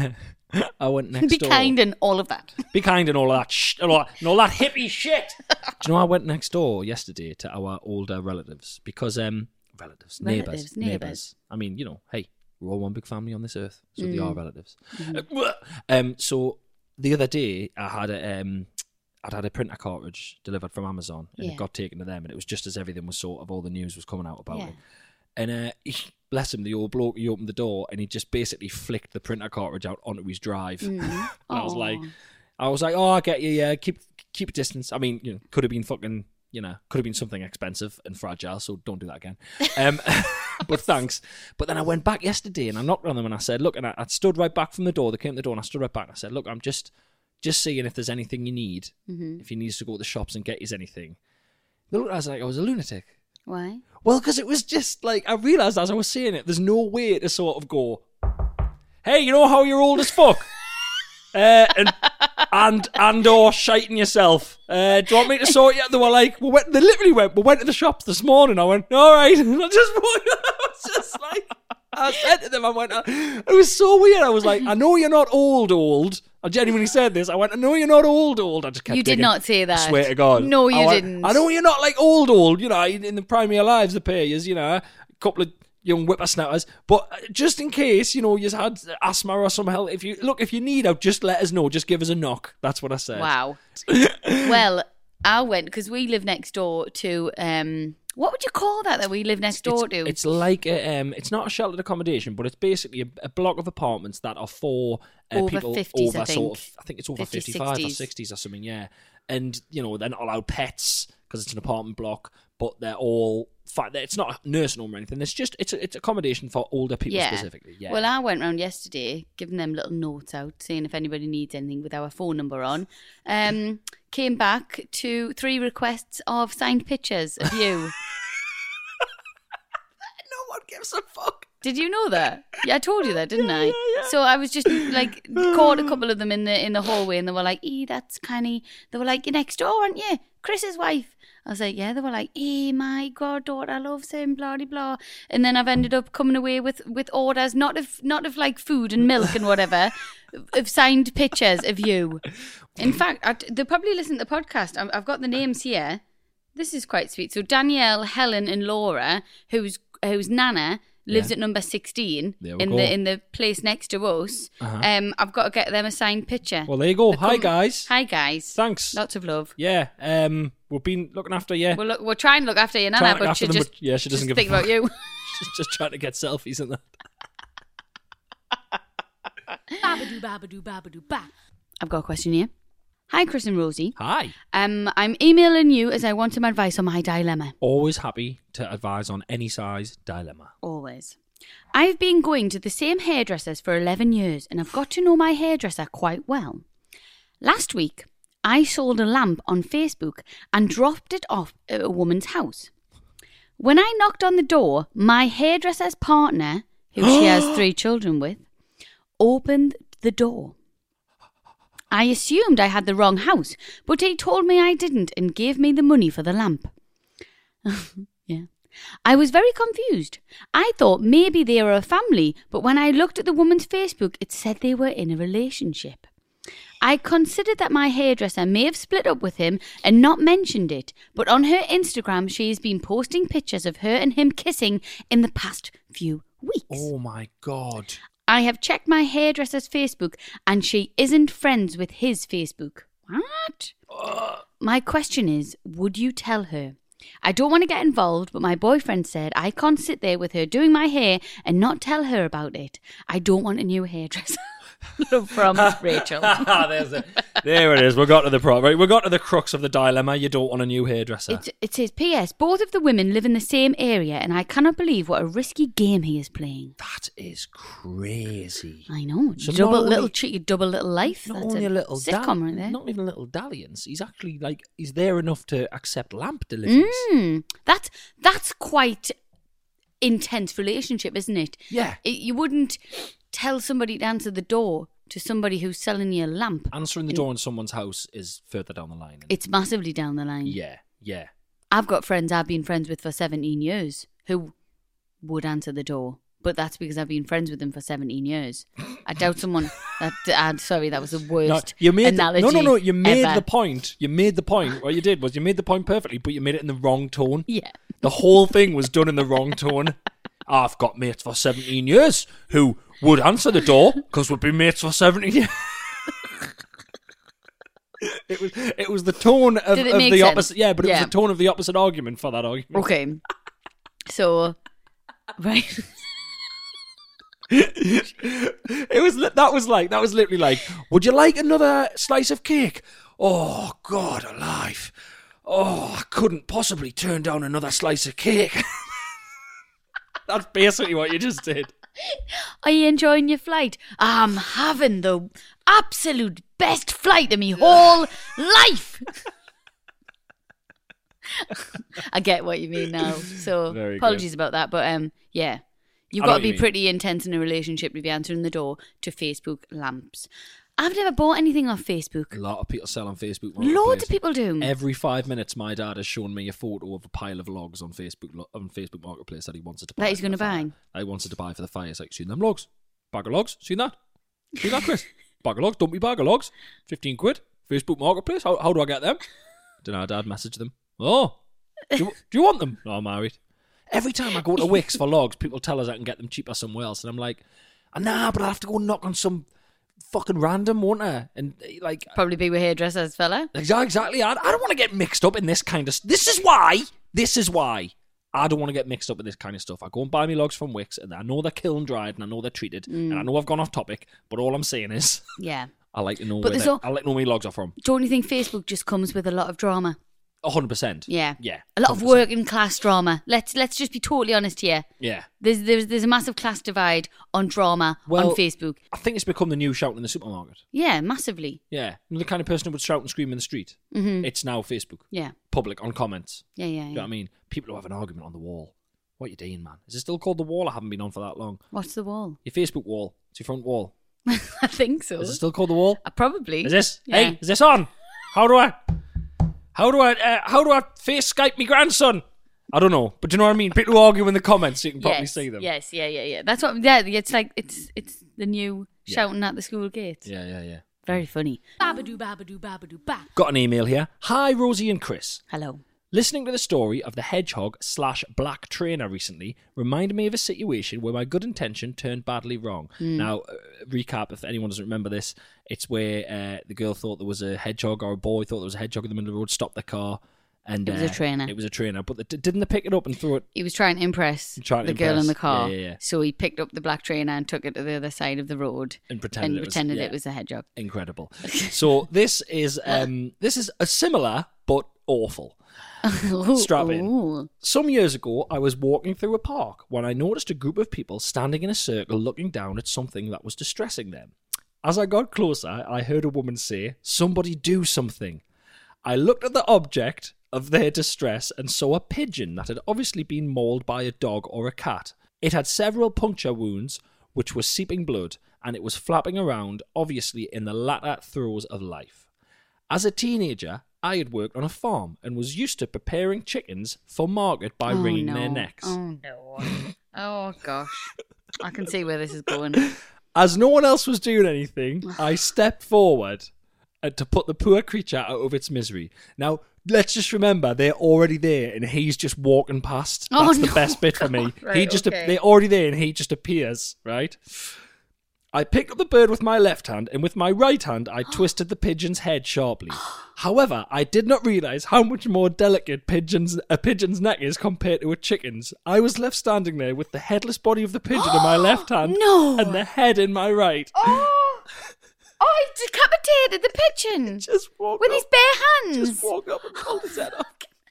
I went next
be
door.
kind and all of that.
Be kind and all of that sh- all that, and all that hippie shit. Do you know I went next door yesterday to our older relatives because um relatives, neighbours,
Relatives,
neighbours.
neighbours.
I mean, you know, hey, we're all one big family on this earth, so they
Mm.
are relatives.
Mm-hmm.
Uh, Um, so the other day I had a um. I'd had a printer cartridge delivered from Amazon and
Yeah.
it got taken to them, and it was just as everything was sort of all the news was coming out about
Yeah.
it. And uh, he, bless him, the old bloke, he opened the door and he just basically flicked the printer cartridge out onto his drive.
Mm.
And I was
Aw.
like, I was like, oh, I get you, yeah, keep keep a distance. I mean, you know, could have been fucking, you know, could have been something expensive and fragile, so don't do that again. Um, but thanks. But then I went back yesterday and I knocked on them and I said, look, and I, I stood right back from the door. They came to the door and I stood right back and I said, look, I'm just just seeing if there's anything you need,
Mm-hmm.
if he needs to go to the shops and get you anything. They looked at us like I was a lunatic.
Why?
Well, because it was just like, I realised as I was saying it, there's no way to sort of go, hey, you know how you're old as fuck? uh, and and and or shiting yourself. Uh, do you want me to sort you out? They were like, we went, they literally went, we went to the shops this morning. I went, all right. And I just, I was just like, I said to them, I went, it was so weird. I was like, I know you're not old, old. I genuinely said this. I went, I know you're not old, old. I just kept
You did
digging.
not say that.
I swear to God.
No, you
I went,
didn't.
I know you're not like old, old. You know, in the prime of your lives, the pay is, you know, a couple of young whippersnappers. But just in case, you know, you've had asthma or some help, if you look, if you need help, just let us know. Just give us a knock. That's what I said.
Wow. Well, I went because we live next door to um. What would you call that that we live next door
it's,
to?
It's like a, um, it's not a sheltered accommodation, but it's basically a, a block of apartments that are for uh,
Over
people
fifties,
over
I
sort
think.
of, I think it's over
fifties,
fifty-five or
sixties.
sixties or something, yeah. And you know they're not allowed pets because it's an apartment block, but they're all. Fi- it's not a nursing home or anything. It's just it's a, it's accommodation for older people
Yeah.
specifically. Yeah.
Well, I went round yesterday, giving them little notes out, saying if anybody needs anything with our phone number on. Um, came back to three requests of signed pictures of you.
no one gives a fuck.
Did you know that? Yeah, I told you that, didn't I? So I was just like caught a couple of them in the in the hallway, and they were like, "E, that's canny." They were like, "You're next door, aren't you? Chris's wife." I was like, "Yeah." They were like, "E, my goddaughter loves him." Blah blah blah. And then I've ended up coming away with with orders, not of not of like food and milk and whatever, of signed pictures of you. In fact, I, they'll probably listen to the podcast. I've, I've got the names here. This is quite sweet. So Danielle, Helen, and Laura, who's who's Nana. Lives
Yeah.
at number sixteen
There we
in
go.
the in the place next to us.
Uh-huh.
Um, I've got to get them a signed picture.
Well, there you go.
They
Hi
come-
guys.
Hi guys.
Thanks.
Lots of love.
Yeah. Um, we've been looking after you.
We'll look, we'll try and look after you,
Trying
Nana,
to look
but
after
she
them,
just
but yeah, she doesn't
just
give a
think about
fuck.
you.
She's just trying to get selfies and that.
Babadoo, babadoo, babadoo, ba.
I've got a question here. Hi, Chris and Rosie.
Hi.
Um, I'm emailing you as I want some advice on my dilemma.
Always happy to advise on any size dilemma.
Always. I've been going to the same hairdressers for eleven years and I've got to know my hairdresser quite well. Last week, I sold a lamp on Facebook and dropped it off at a woman's house. When I knocked on the door, my hairdresser's partner, who she has three children with, opened the door. I assumed I had the wrong house, but he told me I didn't and gave me the money for the lamp. Yeah, I was very confused. I thought maybe they were a family, but when I looked at the woman's Facebook, it said they were in a relationship. I considered that my hairdresser may have split up with him and not mentioned it, but on her Instagram, she has been posting pictures of her and him kissing in the past few weeks.
Oh my God.
I have checked my hairdresser's Facebook and she isn't friends with his Facebook. What?
Uh.
My question is, would you tell her? I don't want to get involved, but my boyfriend said I can't sit there with her doing my hair and not tell her about it. I don't want a new hairdresser. Love from Rachel.
There's it. There it is. We got to the pro. Right, we got to the crux of the dilemma. You don't want a new hairdresser.
It, it says, P S. Both of the women live in the same area, and I cannot believe what a risky game he is playing.
That is crazy.
I know.
So
double
not only-
little cheeky, double little life.
Not
That's
only a, little
sitcom
dal-
right there.
Not even a little dalliance. He's actually like he's there enough to accept lamp deliveries.
Mm, that's that's quite intense relationship, isn't it?
Yeah.
It, you wouldn't tell somebody to answer the door to somebody who's selling you a lamp.
Answering the door in someone's house is further down the line.
It's massively down the line.
Yeah, yeah.
I've got friends I've been friends with for seventeen years who would answer the door, but that's because I've been friends with them for seventeen years. I doubt someone. That, uh, sorry, that was the worst
No, you made
analogy.
the, no, no, no. You made
ever.
the point. You made the point. What you did was you made the point perfectly, but you made it in the wrong tone.
Yeah.
The whole thing was done in the wrong tone. I've got mates for seventeen years who would answer the door because we've been mates for seventeen years. It was it was the tone of,
Did it
of
make
the
sense?
opposite. Yeah, but it
Yeah.
was the tone of the opposite argument for that argument.
Okay. So, right.
It was li- that was like that was literally like, would you like another slice of cake? Oh God, alive! Oh, I couldn't possibly turn down another slice of cake. That's basically what you just did.
Are you enjoying your flight? I'm having the absolute best flight of my whole life. I get what you mean now. So
Very
apologies
good.
about that. But um, yeah, you've
I know
got to
what
be
you mean.
pretty intense in a relationship to be answering the door to Facebook lamps. I've never bought anything off Facebook.
A lot of people sell on Facebook.
Loads
Marketplace.
of people do.
Every five minutes, my dad has shown me a photo of a pile of logs on Facebook lo- on Facebook Marketplace that he wanted to buy.
That he's
for the
gonna
fire.
buy?
That he wanted to buy for the fire. It's like, seen them logs? Bag of logs? Seen that? Seen that, Chris? Bag of logs? Don't be bag of logs? fifteen quid? Facebook Marketplace? How, how do I get them? Don't know, Dad messaged them. Oh, do you, do you want them? No, I'm married. Every time I go to Wix for logs, people tell us I can get them cheaper somewhere else. And I'm like, ah, nah, but I have to go knock on some fucking random, won't I? And like,
Probably be with hairdressers, fella.
Exa- Exactly. I, I don't want to get mixed up in this kind of. This is why. This is why I don't want to get mixed up with this kind of stuff. I go and buy me logs from Wix, and I know they're kiln dried, and I know they're treated, and I know I've gone off topic. But all I'm saying is,
Yeah.
I like to know
But
where
there's
they-
al-
I like to know where my logs are from.
Don't you think Facebook just comes with a lot of drama?
A hundred percent.
Yeah.
Yeah.
A lot of
one hundred percent.
working class drama. Let's let's just be totally honest here.
Yeah.
There's there's there's a massive class divide on drama
Well-
on Facebook.
I think it's become the new shout in the supermarket.
Yeah, massively.
Yeah. You're the kind of person who would shout and scream in the street.
Mm-hmm.
It's now Facebook.
Yeah.
Public on comments.
Yeah, yeah,
Do you know
yeah.
what I mean? People who have an argument on the wall. What are you doing, man? Is it still called the wall? I haven't been on for that long.
What's the wall?
Your Facebook wall. It's your front wall.
I think so.
Is it still called the wall?
Uh, probably.
Is this?
Yeah.
Hey, is this on? How do I? How do I? Uh, how do I face Skype me grandson? I don't know, but do you know what I mean? People who argue in the comments, you can probably
yes,
see them.
Yes, yeah, yeah, yeah. That's what. Yeah, it's like it's it's the new
Yeah.
shouting at the school gates.
Yeah, yeah, yeah.
Very funny.
Babadoo, babadoo, babadoo, ba.
Got an email here. Hi, Rosie and Chris.
Hello.
Listening to the story of the hedgehog slash black trainer recently reminded me of a situation where my good intention turned badly wrong. Now, uh, recap, if anyone doesn't remember this, it's where uh, the girl thought there was a hedgehog, or a boy thought there was a hedgehog in the middle of the road, stopped the car, and
It was a
uh,
trainer.
It was a trainer, but the, didn't they pick it up and throw it?
He was trying to impress
Trying to
the girl in the
impress.
car.
Yeah, yeah, yeah.
So he picked up the black trainer and took it to the other side of the road
And pretended
and
it was-
pretended
yeah.
it was a hedgehog.
Incredible. So this is um, this is a similar but awful. Strap in.
Ooh.
Some years ago, I was walking through a park when I noticed a group of people standing in a circle looking down at something that was distressing them. As I got closer, I heard a woman say, "Somebody do something." I looked at the object of their distress and saw a pigeon that had obviously been mauled by a dog or a cat. It had several puncture wounds, which were seeping blood, and it was flapping around, obviously in the latter throes of life. As a teenager, I had worked on a farm and was used to preparing chickens for market by
Oh,
wringing
no.
their necks.
Oh, no. Oh, gosh. I can see where this is going.
As no one else was doing anything, I stepped forward uh, to put the poor creature out of its misery. Now, let's just remember, they're already there and he's just walking past.
Oh,
That's
no.
the best bit for me.
Right,
he just
okay.
They're already there and he just appears, right? I picked up the bird with my left hand, and with my right hand, I twisted the pigeon's head sharply. However, I did not realise how much more delicate pigeon's, a pigeon's neck is compared to a chicken's. I was left standing there with the headless body of the pigeon in my left hand
No.
and the head in my right.
Oh, oh, he decapitated the pigeon
Just walked
with
up,
his bare hands.
Just walked up and pulled his head off.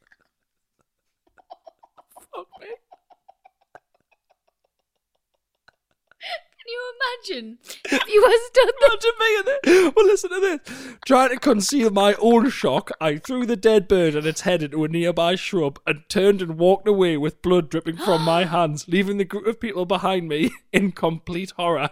Fuck me.
Can you imagine if you was done that?
Imagine me in it. Well, listen to this. Trying to conceal my own shock, I threw the dead bird and its head into a nearby shrub and turned and walked away with blood dripping from my hands, leaving the group of people behind me in complete horror.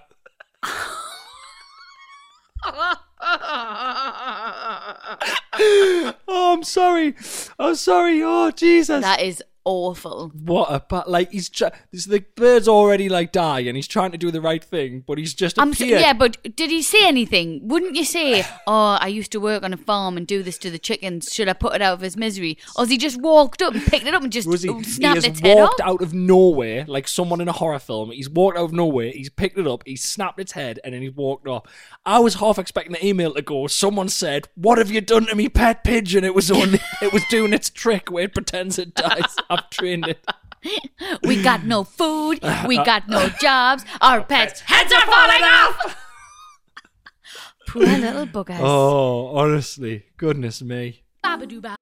Oh, I'm sorry. I'm sorry. Oh, Jesus.
That is awful.
What a but like he's tr- this, the bird's already like dying and he's trying to do the right thing, but he's just
I'm so,
appeared.
yeah, but did he say anything? Wouldn't you say, "Oh, I used to work on a farm and do this to the chickens. Should I put it out of his misery?" Or has he just walked up and picked it up and just
Was he,
snapped
he
its
has
head
walked
off?
out of nowhere like someone in a horror film. He's walked out of nowhere, he's picked it up, he's snapped its head, and then he's walked off. I was half expecting the email to go, someone said, "What have you done to me pet pigeon?" It was only it was doing its trick where it pretends it dies. I've trained it.
We got no food. We got no jobs. Our pets' heads are falling off. Poor little buggers.
Oh, honestly, goodness me.
Babadoo-ba.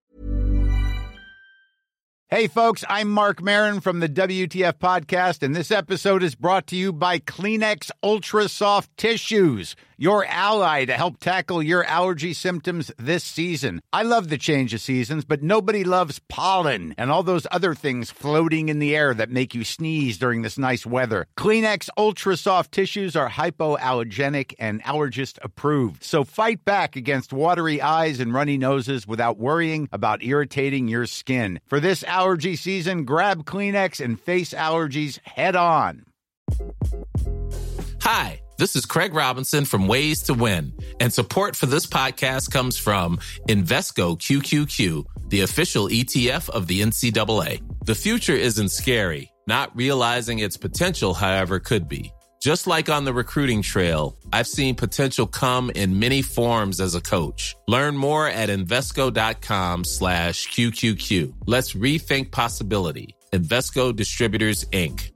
Hey, folks, I'm Mark Maron from the W T F Podcast, and this episode is brought to you by Kleenex Ultra Soft Tissues, your ally to help tackle your allergy symptoms this season. I love the change of seasons, but nobody loves pollen and all those other things floating in the air that make you sneeze during this nice weather. Kleenex Ultra Soft Tissues are hypoallergenic and allergist approved, so fight back against watery eyes and runny noses without worrying about irritating your skin. For this allergy season, grab Kleenex and face allergies head on.
Hi, this is Craig Robinson from Ways to Win, and support for this podcast comes from Invesco Q Q Q, the official E T F of the N C double A. The future isn't scary. Not realizing its potential, however, could be. Just like on the recruiting trail, I've seen potential come in many forms as a coach. Learn more at Invesco.com slash QQQ. Let's rethink possibility. Invesco Distributors, Incorporated.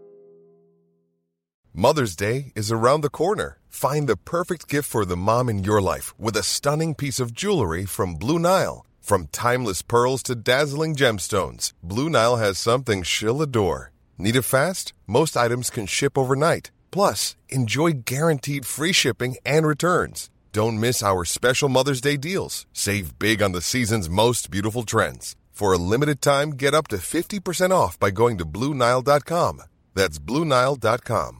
Mother's Day is around the corner. Find the perfect gift for the mom in your life with a stunning piece of jewelry from Blue Nile. From timeless pearls to dazzling gemstones, Blue Nile has something she'll adore. Need it fast? Most items can ship overnight. Plus, enjoy guaranteed free shipping and returns. Don't miss our special Mother's Day deals. Save big on the season's most beautiful trends. For a limited time, get up to fifty percent off by going to Blue Nile dot com. That's Blue Nile dot com.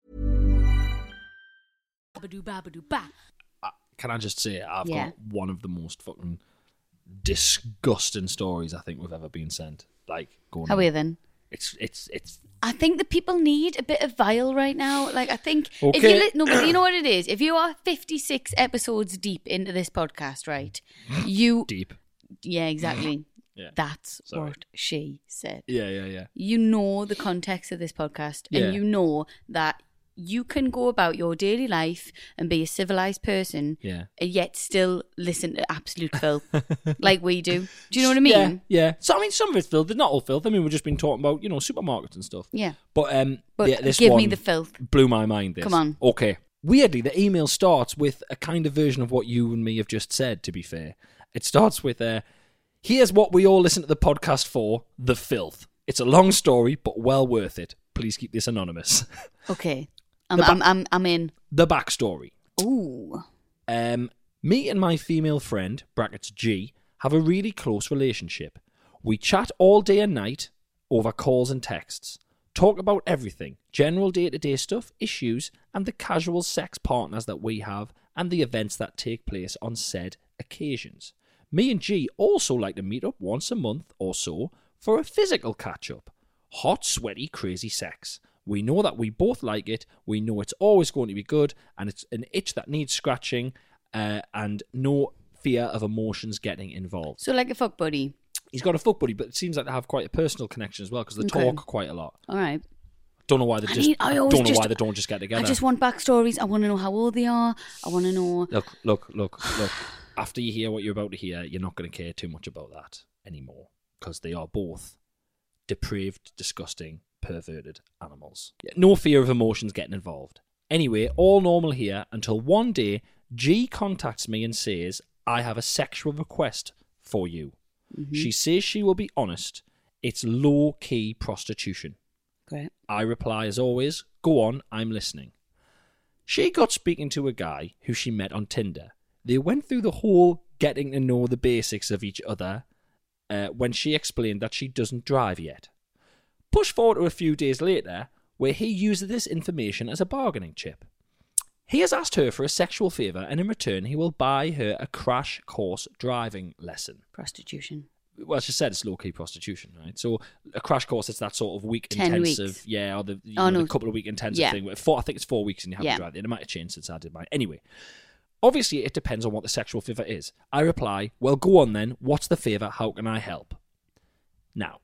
Babadoo-babadoo-ba.
Can I just say, I've
Yeah.
got one of the most fucking disgusting stories I think we've ever been sent. Like, going
How
on.
are you then?
It's, it's, it's,
I think that people need a bit of vile right now. Like, I think if
Okay.
you li- no, but you know what it is. If you are fifty-six episodes deep into this podcast, right? You,
deep.
yeah, exactly.
Yeah.
That's
Sorry.
what she said.
Yeah, yeah, yeah.
You know the context of this podcast,
Yeah.
and you know that you can go about your daily life and be a civilized person,
Yeah.
and yet still listen to absolute filth like we do. Do you know what I mean?
Yeah, yeah. So I mean, some of it's filth. They're not all filth. I mean, we've just been talking about, you know, supermarkets and stuff.
Yeah.
But um,
But
yeah, this
give
one
me the filth.
blew my mind. This.
Come on.
Okay. Weirdly, the email starts with a kind of version of what you and me have just said. To be fair, it starts with uh, "Here's what we all listen to the podcast for: the filth. It's a long story, but well worth it. Please keep this anonymous."
Okay. I'm,
The ba-
I'm, I'm, I'm in.
The backstory.
Ooh.
Um, me and my female friend, brackets G, have a really close relationship. We chat all day and night over calls and texts, talk about everything, general day-to-day stuff, issues, and the casual sex partners that we have and the events that take place on said occasions. Me and G also like to meet up once a month or so for a physical catch-up. Hot, sweaty, crazy sex. We know that we both like it. We know it's always going to be good, and it's an itch that needs scratching, uh, and no fear of emotions getting involved.
So like a fuck buddy.
He's got a fuck buddy, but it seems like they have quite a personal connection as well because they
Okay.
talk quite a lot.
All right.
Don't know why they
I
just
need- I always
don't know
just-
why they don't just get together.
I just want backstories. I want to know how old they are. I want to know.
Look, look, look, look. After you hear what you're about to hear, you're not going to care too much about that anymore because they are both depraved, disgusting, perverted animals. No fear of emotions getting involved. Anyway, all normal here until one day G contacts me and says, I have a sexual request for you.
Mm-hmm.
She says she will be honest. It's low-key prostitution.
Great.
I reply as always, go on, I'm listening. She got speaking to a guy who she met on Tinder. They went through the whole getting to know the basics of each other uh, when she explained that she doesn't drive yet. Push forward to a few days later, where he uses this information as a bargaining chip. He has asked her for a sexual favour, and in return he will buy her a crash course driving lesson.
Prostitution.
Well, she said it's low-key prostitution, right? So a crash course, it's that sort of week
Ten
intensive,
weeks.
yeah, or the, you
Oh,
know,
no.
the couple of week intensive
Yeah.
thing. Four, I think it's four weeks and you have
Yeah.
to drive it. It might have changed since I did mine. Anyway, obviously it depends on what the sexual favour is. I reply, well, go on then. What's the favour? How can I help? Now,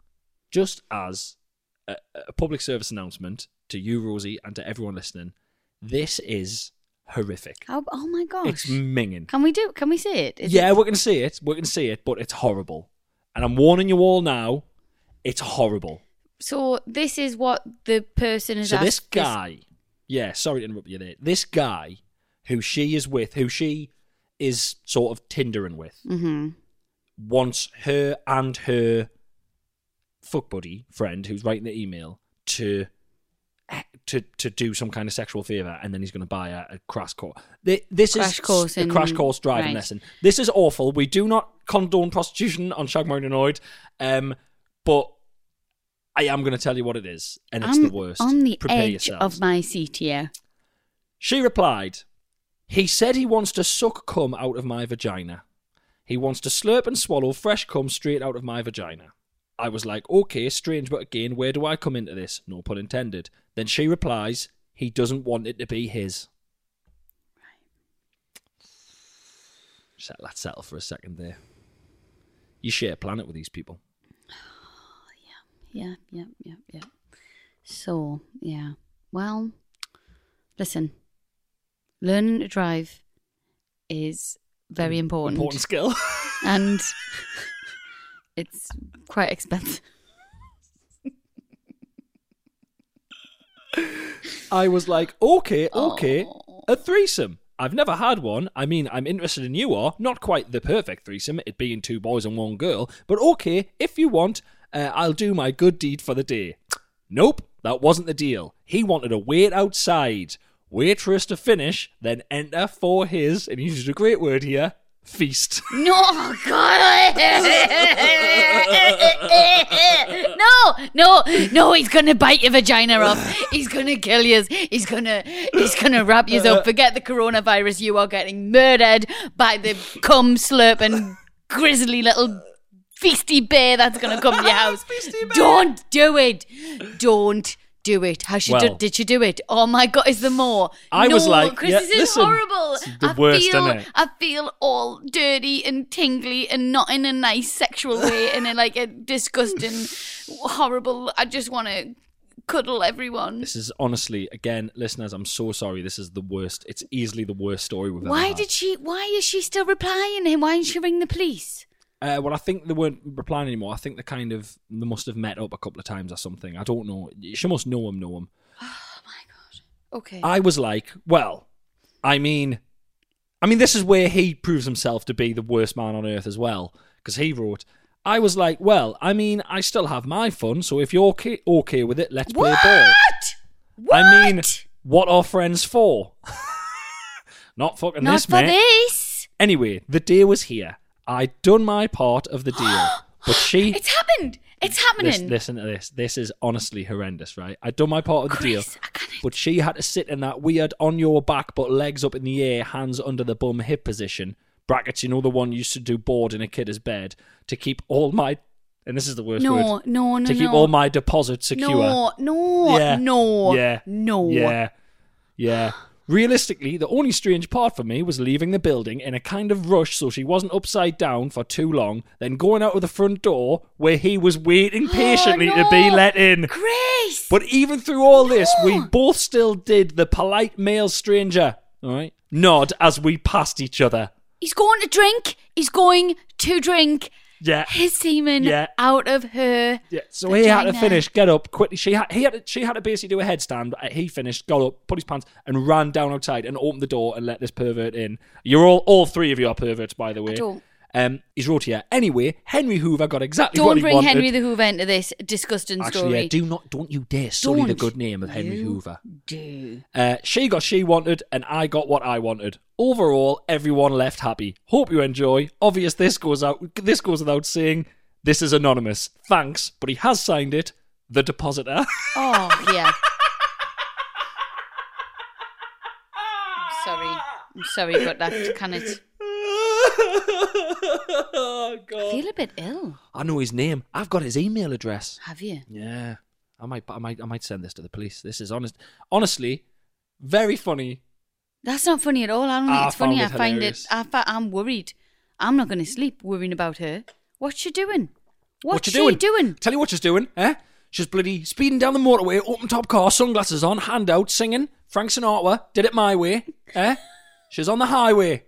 just as a, a public service announcement to you, Rosie, and to everyone listening, this is horrific.
How? Oh my gosh.
It's minging.
Can we do? Can we say it? Is
yeah,
it-
we're going to see it. We're going to see it, but it's horrible. And I'm warning you all now, it's horrible.
So this is what the person has
So
asked.
this guy, yeah, sorry to interrupt you there. This guy who she is with, who she is sort of Tindering with,
Mm-hmm.
wants her and her fuck buddy friend who's writing the email to to to do some kind of sexual favour, and then he's going to buy a, a crash course. This
Crash
is
course
a
in-
crash course driving
right.
lesson. This is awful. We do not condone prostitution on Shagmar Annoyed, um, but I am going to tell you what it is, and it's
I'm
the worst.
on the
Prepare
edge
yourselves.
of my seat here.
She replied, he said he wants to suck cum out of my vagina. He wants to slurp and swallow fresh cum straight out of my vagina. I was like, okay, strange, but again, where do I come into this? No pun intended. Then she replies, he doesn't want it to be his. Right. Let's settle for a second there. You share a planet with these people.
Yeah, yeah, yeah, yeah. So, yeah. Well, listen. Learning to drive is very important.
Important skill.
And it's quite expensive.
I was like, okay, okay,
Oh.
a threesome. I've never had one. I mean, I'm interested in you are. Not quite the perfect threesome, it being two boys and one girl. But okay, if you want, uh, I'll do my good deed for the day. Nope, that wasn't the deal. He wanted to wait outside, wait for us to finish, then enter for his, and he used a great word here, feast.
No, God. no, no, no, he's going to bite your vagina off. He's going to kill you. He's going to he's gonna wrap you up. Forget the coronavirus. You are getting murdered by the cum slurping grizzly little feisty bear that's going to come to your house. Don't do it. Don't do it. How she
Well,
do, did she do it? Oh my God, is there more?
I
no,
was like,
Chris,
yeah,
this is
listen,
horrible.
it's the
I
worst,
feel,
innit?
I feel all dirty and tingly and not in a nice sexual way, and in like a disgusting, horrible. I just want to cuddle everyone.
This is honestly, again, listeners, I'm so sorry. This is the worst. It's easily the worst story we've ever
Why
had.
did she? Why is she still replying to him? Why didn't she ring the police?
Uh, well, I think they weren't replying anymore. I think they kind of, they must have met up a couple of times or something. I don't know. She must know him, know him.
Okay.
I was like, well, I mean, I mean, this is where he proves himself to be the worst man on earth as well, because he wrote, I was like, well, I mean, I still have my fun, so if you're okay, okay with it, let's play
what?
ball.
What?
I mean, what are friends for? Not fucking
Not
this,
for
mate.
this.
Anyway, the day was here. I'd done my part of the deal, but she...
It's happened. It's happening.
Listen, listen to this. This is honestly horrendous, right? I'd done my part of the
Chris,
deal,
I can't-
but she had to sit in that weird on your back but legs up in the air, hands under the bum hip position, brackets, you know, the one you used to do board in a kid's bed, to keep all my, and this is the worst
No,
word,
no, no,
to keep
no.
all my deposits secure.
No, no,
Yeah.
no,
Yeah.
no.
Yeah. Yeah. Realistically, the only strange part for me was leaving the building in a kind of rush so she wasn't upside down for too long, then going out of the front door where he was waiting patiently
Oh,
to be
no.
let in.
Grace!
But even through all this, we both still did the polite male stranger, all right, nod as we passed each other.
He's going to drink. He's going to drink
Yeah.
his semen
Yeah.
out of her.
Yeah, so he had to
vagina.
finish, get up quickly. She had, he had, to, she had to basically do a headstand. He finished, got up, put his pants, and ran down outside and opened the door and let this pervert in. You're all, all three of you are perverts, by the way.
I don't.
Um, he's wrote here. Anyway, Henry Hoover got exactly what
Don't
he
bring
wanted.
Henry the Hoover into this disgusting
Actually,
story.
yeah, do not, don't you dare sully the
Don't
good name of Henry
you
Hoover.
Do.
Uh, she got she wanted, and I got what I wanted. Overall, everyone left happy. Hope you enjoy. Obvious, this goes out. This goes without saying. This is anonymous. Thanks, but he has signed it. The depositor.
Oh, yeah. I'm sorry. I'm sorry, but that can it.
Oh,
I
God.
feel a bit ill.
I know his name. I've got his email address.
Have you?
Yeah, I might, I might, I might send this to the police. This is honest, honestly, very funny.
That's not funny at all. I don't think
I
it's funny. I
found it
find
hilarious.
it. I fi- I'm worried. I'm not going to sleep worrying about her. What's she doing? What's
What you
she
doing?
doing?
Tell you what she's doing, eh? She's bloody speeding down the motorway, open top car, sunglasses on, hand out, singing. Frank Sinatra, did it my way, eh? She's on the highway.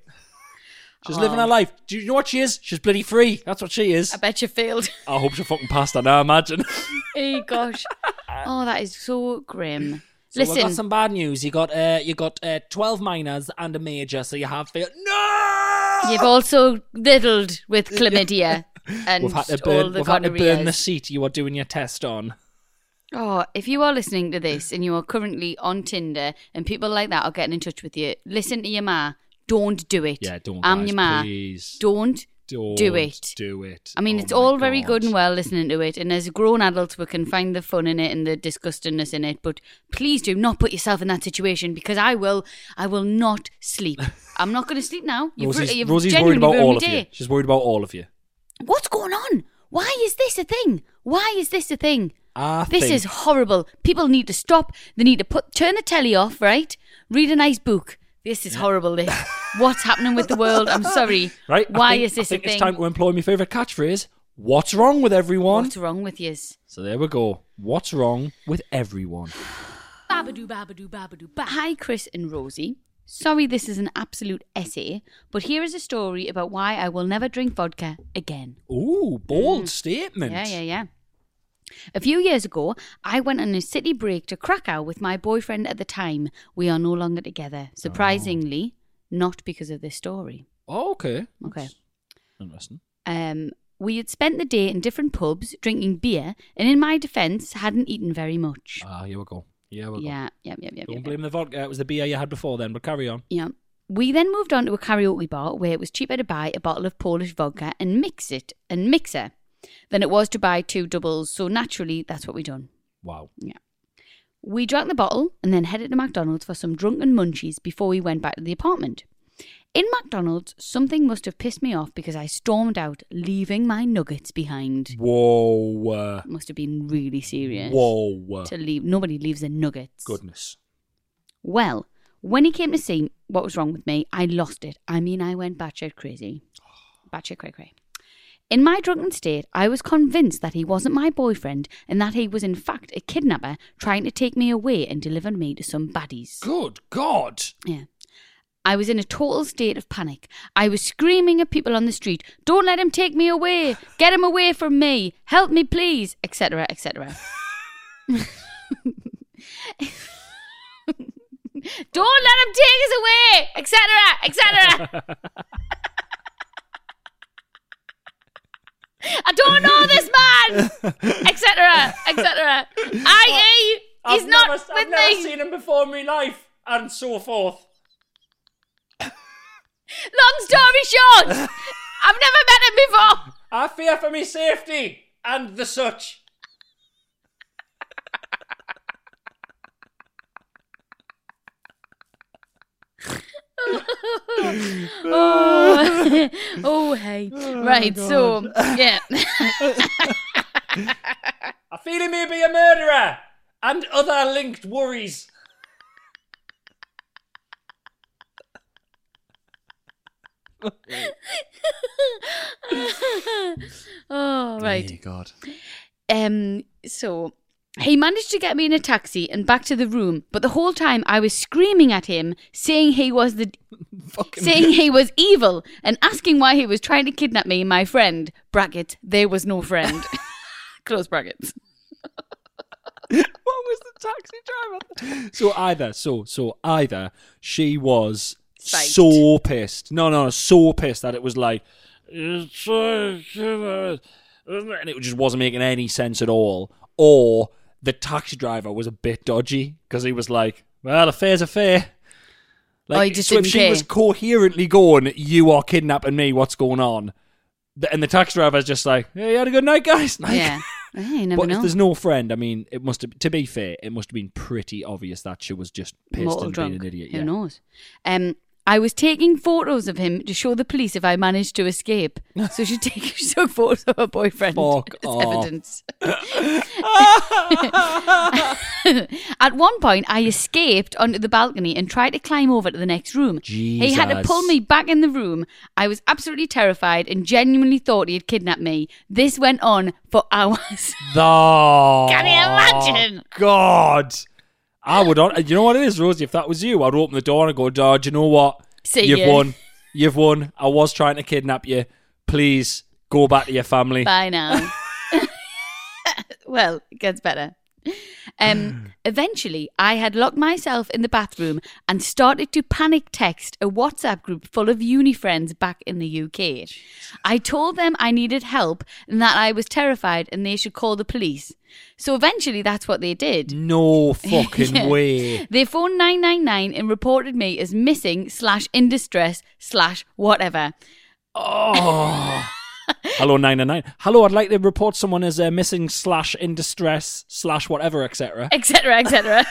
She's living her life. Do you know what she is? She's bloody free. That's what she is.
I bet you failed.
I hope she fucking passed her now, imagine.
Hey, gosh. Oh, that is so grim.
So
Listen,
we've got some bad news. You got uh, you got uh, twelve minors and a major, so you have failed. No!
you've also riddled with chlamydia and
We've had to
all
burn,
the
we've had to burn the
gonorrheas.
seat you were doing your test on.
Oh, if you are listening to this and you are currently on Tinder and people like that are getting in touch with you, listen to your ma. Don't do it.
Yeah, don't,
I'm
guys,
your ma.
please.
Don't
Don't
do it.
Do it.
I mean,
Oh
it's
my
all very
God.
good and well listening to it, and as grown adults, we can find the fun in it and the disgustingness in it. But please do not put yourself in that situation, because I will, I will not sleep. I'm not going to sleep now. You've,
Rosie's,
re- you've
Rosie's worried
genuinely
about
ruined
all
my
of you.
day.
She's worried about all of you.
What's going on? Why is this a thing? Why is this a thing?
I
This
think
is horrible. People need to stop. They need to put turn the telly off, right? Read a nice book. This is horrible. This. What's happening with the world? I'm sorry.
right. I
Why
think-
is this
I think
a thing?
it's time to employ my favourite catchphrase. What's wrong with everyone?
What's wrong with yous?
So there we go. What's wrong with everyone?
Babadoo, babadoo, babadoo, ba.
Hi, Chris and Rosie. Sorry this is an absolute essay, but here is a story about why I will never drink vodka again.
Ooh, bold statement.
Yeah, yeah, yeah. A few years ago, I went on a city break to Krakow with my boyfriend at the time. We are no longer together. Surprisingly, not because of this story.
Oh, okay.
Okay.
That's interesting.
Um, we had spent the day in different pubs drinking beer, and in my defence, hadn't eaten very much.
Ah, here we go. Here we go.
Yeah, yeah, yeah, yeah.
Don't
yeah,
blame the vodka. It was the beer you had before then, but carry on.
yeah. We then moved on to a karaoke bar where it was cheaper to buy a bottle of Polish vodka and mix it and mixer than it was to buy two doubles. So naturally, that's what we done.
Wow.
Yeah. We drank the bottle and then headed to McDonald's for some drunken munchies before we went back to the apartment. In McDonald's, something must have pissed me off because I stormed out, leaving my nuggets behind.
Whoa.
Must have been really serious.
Whoa.
To leave, nobody leaves their nuggets.
Goodness.
Well, when he came to see what was wrong with me, I lost it. I mean, I went batshit crazy. Batshit cray cray. In my drunken state, I was convinced that he wasn't my boyfriend and that he was in fact a kidnapper trying to take me away and deliver me to some baddies.
Good God.
Yeah. I was in a total state of panic. I was screaming at people on the street, "Don't let him take me away! Get him away from me! Help me, please!" et cetera, et cetera. Don't let him take us away! et cetera, et cetera. I don't know this man! et cetera, et cetera. that is, he's
I've
not
never,
with
I've never
me.
seen him before in my life, and so forth.
Long story short, I've never met him before.
I fear for me safety and the such.
oh, oh, hey. Right, so, yeah.
I feel he may be a murderer and other linked worries.
Oh, right.
Dear God.
Um, so he managed to get me in a taxi and back to the room, but the whole time I was screaming at him, saying he was the,
Fucking
saying he was evil, and asking why he was trying to kidnap me and my friend. Brackets. There was no friend. Close brackets.
What was the taxi driver? So either, so so either she was
Spiked.
so pissed. No, no, so pissed that it was like, and it just wasn't making any sense at all. Or the taxi driver was a bit dodgy because he was like, "Well, a fair's a fair." Like,
Oh, he just
so if
didn't
she
care.
was coherently going, "You are kidnapping me. What's going on?" The- And the taxi driver's just like, "Hey, you had a good night, guys." Like,
Yeah. Hey, you never
but if
know.
there's no friend, I mean, it must have. To be fair, it must have been pretty obvious that she was just pissed
Mortal
and
drunk.
being an idiot.
Who
Yeah.
knows? Um, I was taking photos of him to show the police if I managed to escape. So she, take, she took photos of her boyfriend
Fuck
as
off.
evidence. At one point, I escaped onto the balcony and tried to climb over to the next room. He had to
Jesus.
pull me back in the room. I was absolutely terrified and genuinely thought he had kidnapped me. This went on for hours.
The
Can you imagine?
God, I would. on- You know what it is, Rosie? If that was you, I'd open the door and go, "Dad, you know what?
See
You've
ya."
won. You've won. I was trying to kidnap you. Please go back to your family."
Bye now. Well, it gets better. Um, eventually, I had locked myself in the bathroom and started to panic text a WhatsApp group full of uni friends back in the U K. I told them I needed help and that I was terrified and they should call the police. So eventually, that's what they did.
No fucking
Yeah.
way.
They phoned nine nine nine and reported me as missing slash in distress slash whatever.
Oh. Hello, nine nine nine. Hello, I'd like to report someone as uh, missing slash in distress slash whatever, et cetera.
Etc. Etc.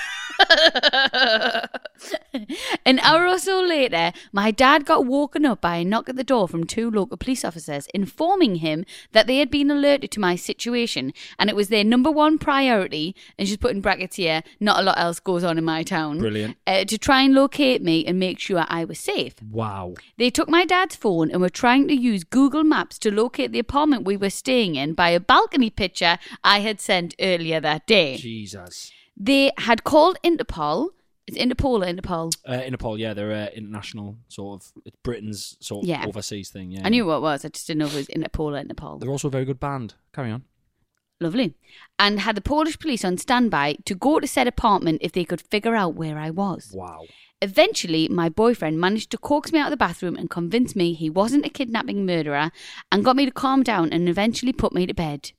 An hour or so later, my dad got woken up by a knock at the door from two local police officers informing him that they had been alerted to my situation and it was their number one priority, and she's put in brackets here, not a lot else goes on in my town.
Brilliant.
Uh, to try and locate me and make sure I was safe.
Wow.
They took my dad's phone and were trying to use Google Maps to locate the apartment we were staying in by a balcony picture I had sent earlier that day.
Jesus.
They had called Interpol. It's Interpol or Interpol?
Uh, Interpol, yeah, they're uh, international sort of, it's Britain's sort of
Yeah.
overseas thing, yeah.
I knew what it was. I just didn't know if it was Interpol or Interpol.
They're also a very good band. Carry on.
Lovely. And had the Polish police on standby to go to said apartment if they could figure out where I was.
Wow.
Eventually, my boyfriend managed to coax me out of the bathroom and convince me he wasn't a kidnapping murderer and got me to calm down and eventually put me to bed.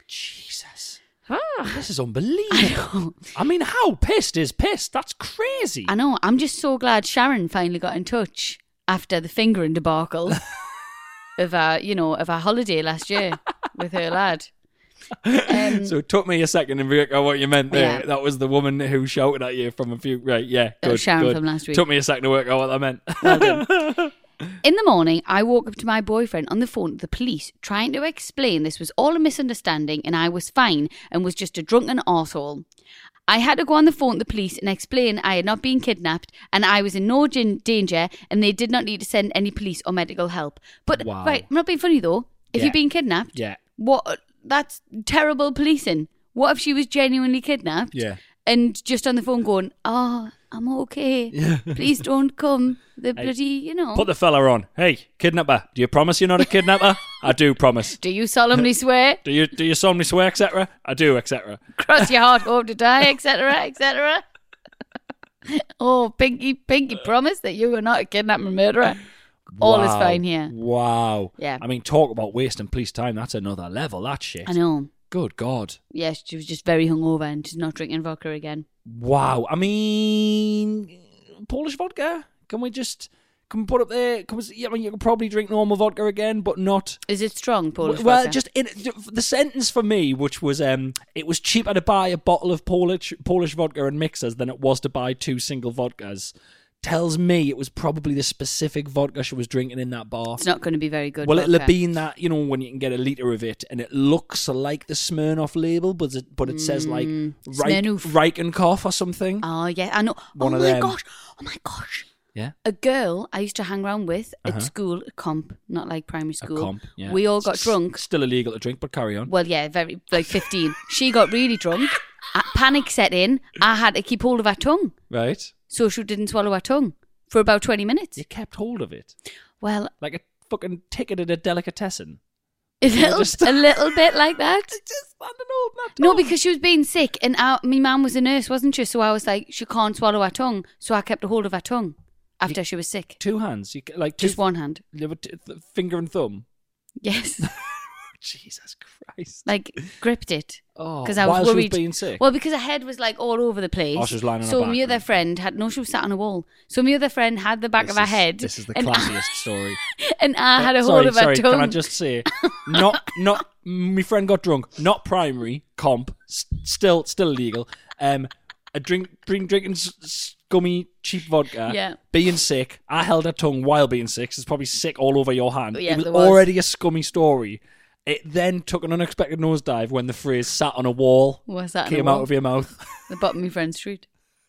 Jesus.
Ah.
This is unbelievable. I mean, how pissed is pissed? That's crazy.
I know. I'm just so glad Sharon finally got in touch after the fingering debacle of our, you know, of our holiday last year with her lad. Um,
So it took me a second to figure out what you meant there.
Yeah.
That was the woman who shouted at you from a few... Right, yeah,
That
good,
was Sharon
good.
from last week.
Took me a second to work out what that meant.
Well done. In the morning, I woke up to my boyfriend on the phone to the police, trying to explain this was all a misunderstanding and I was fine and was just a drunken arsehole. I had to go on the phone to the police and explain I had not been kidnapped and I was in no gin- danger and they did not need to send any police or medical help. But,
Wow.
right, I'm not being funny though. If
Yeah.
you've been kidnapped,
Yeah.
what? That's terrible policing. What if she was genuinely kidnapped?
Yeah.
And just on the phone going, oh, I'm okay. Please don't come. The bloody, you know.
Put the fella on. Hey, kidnapper, do you promise you're not a kidnapper? I do promise.
Do you solemnly swear?
Do you do you solemnly swear, et cetera? I do, et cetera.
Cross your heart, hope to die, et cetera, et cetera. Oh, Pinky, Pinky, promise that you are not a kidnapper murderer. All is
Wow.
fine here.
Wow.
Yeah.
I mean, talk about wasting police time. That's another level, that shit.
I know.
Good God.
Yes, she was just very hungover and she's not drinking vodka again.
Wow. I mean, Polish vodka? Can we just... Can we put up there? Can we, yeah, I mean, you can probably drink normal vodka again, but not...
Is it strong, Polish
well,
vodka?
just in, the sentence for me, which was, um, it was cheaper to buy a bottle of Polish Polish vodka and mixers than it was to buy two single vodkas. tells me it was probably the specific vodka she was drinking in that bar.
It's not going to be very good.
Well,
vodka.
it'll have been that, you know, when you can get a litre of it and it looks like the Smirnoff label, but it, but it says like
Mm,
Reich,
Smirnoff.
Reichenkoff or something.
Oh, yeah, I know.
One
oh,
of
my
them.
gosh. Oh, my gosh.
Yeah.
A girl I used to hang around with at
Uh-huh.
school, at comp, not like primary
A
school.
comp, yeah.
We all got
S-
drunk.
Still illegal to drink, but carry on.
Well, yeah, very like fifteen. She got really drunk. Uh, panic set in. I had to keep hold of her tongue
Right?
so she didn't swallow her tongue for about twenty minutes.
You kept hold of it.
Well,
Like a fucking ticket at a delicatessen.
a little,
just-
a little bit like that.
Just standing holding that
No,
tongue.
because she was being sick, and our, my mum was a nurse, wasn't she? So I was like, she can't swallow her tongue, so I kept a hold of her tongue after she was sick.
Two hands. You, c- like two,
Just one hand.
you have a t- th- finger and thumb.
Yes,
Jesus Christ.
like gripped it.
Oh,
Because I was
while she was
worried.
being sick?
Well, because her head was like all over the place.
Oh, she was lying on her
So
back,
my other
right.
friend had no, she was sat on a wall. So my other friend had the back
This
of her
is-
head.
This is the
and
classiest story.
I, and I had a
sorry,
hold of her
sorry,
tongue.
Can I just say, not, not, my friend got drunk, not primary, comp, s- still, still illegal. Um, a drink, drink, drinking s- scummy, cheap vodka,
Yeah.
being sick. I held her tongue while being sick, so it's probably sick all over your hand.
Yeah,
it was,
there was.
already a scummy story. It then took an unexpected nosedive when the phrase "sat on a wall"
Was that on a
came
wall?
out of your mouth.
The bottom of my friend's street.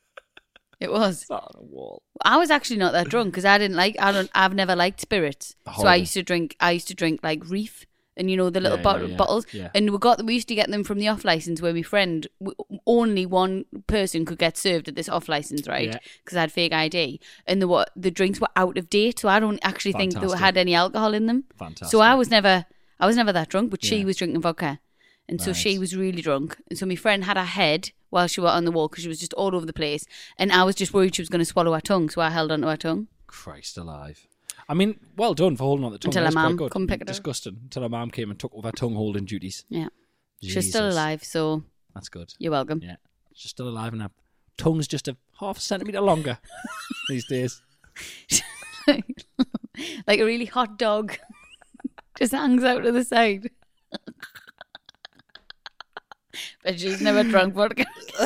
It was.
Sat on a wall.
I was actually not that drunk because I didn't like. I don't. I've never liked spirits, so I
Horrible.
used to drink. I used to drink like Reef, and you know the little
Yeah,
bottle,
yeah, yeah.
bottles.
Yeah.
And we got. We used to get them from the off license where my friend w- only one person could get served at this off license, right?
Yeah.
Because I had fake I D, and the what the drinks were out of date, so I don't actually think they
Fantastic.
had any alcohol in them.
Fantastic.
So I was never. I was never that drunk, but she
Yeah.
was drinking vodka. And so
Right.
she was really drunk. And so my friend had her head while she was on the wall because she was just all over the place. And I was just worried she was going to swallow her tongue. So I held onto her tongue.
Christ alive. I mean, well done for holding on the tongue.
Until her
That's quite
mum
good.
come pick it up.
Disgusting. Until her mum came and took over tongue holding duties.
Yeah. She's still
Jesus.
alive, so
That's good.
you're welcome.
Yeah. She's still alive and her tongue's just a half a centimetre longer these days.
Like a really hot dog. Just hangs out to the side. But she's never drunk vodka.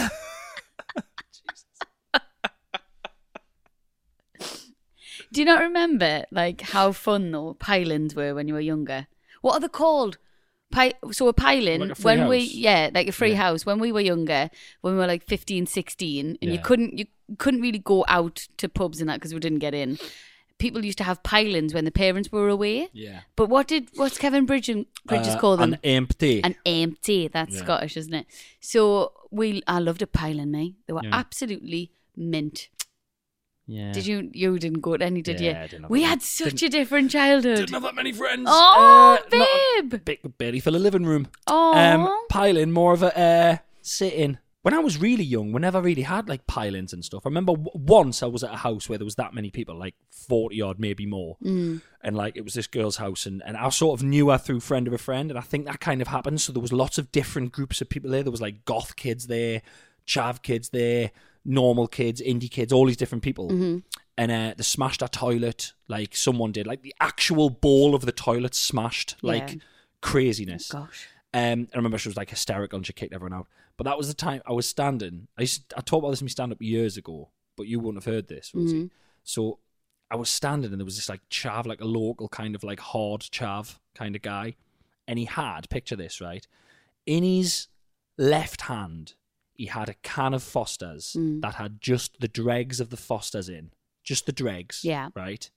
Do you not remember like how fun though pilings were when you were younger? What are they called? Pi- so a piling
Like a free
when we
house?
yeah like a free
Yeah.
house when we were younger, when we were like fifteen, sixteen, and you
Yeah.
couldn't you couldn't really go out to pubs and that because we didn't get in. People used to have pilings when the parents were away.
Yeah.
But what did what's Kevin Bridges Bridges
Uh,
call them?
An empty.
An empty. That's
Yeah.
Scottish, isn't it? So we, I loved a piling, me. They were
Yeah.
absolutely mint.
yeah.
Did you? You didn't go to any, did
Yeah,
you?
I didn't have
we
any.
had such
Didn't-
a different childhood.
Didn't have that many friends.
Oh,
Uh, not a
babe.
big, barely fill a living room.
Oh,
Um, piling, more of a uh, sitting. When I was really young, we never really had like pilings and stuff. I remember w- once I was at a house where there was that many people, like forty odd, maybe more.
Mm.
And like it was this girl's house, and, and I sort of knew her through friend of a friend, and I think that kind of happened. So there was lots of different groups of people there. There was like goth kids there, chav kids there, normal kids, indie kids, all these different people.
Mm-hmm.
And uh, they smashed our toilet, like someone did. Like the actual bowl of the toilet smashed, like
Yeah.
craziness.
gosh.
Um, I remember she was like hysterical and she kicked everyone out. But that was the time I was standing. I used I talked about this in my stand-up years ago, but you wouldn't have heard this, Rosie.
Mm-hmm.
So I was standing and there was this like chav, like a local kind of like hard chav kind of guy. And he had, picture this, right? In his left hand, he had a can of Foster's
Mm.
that had just the dregs of the Foster's in. Just the dregs.
Yeah.
Right?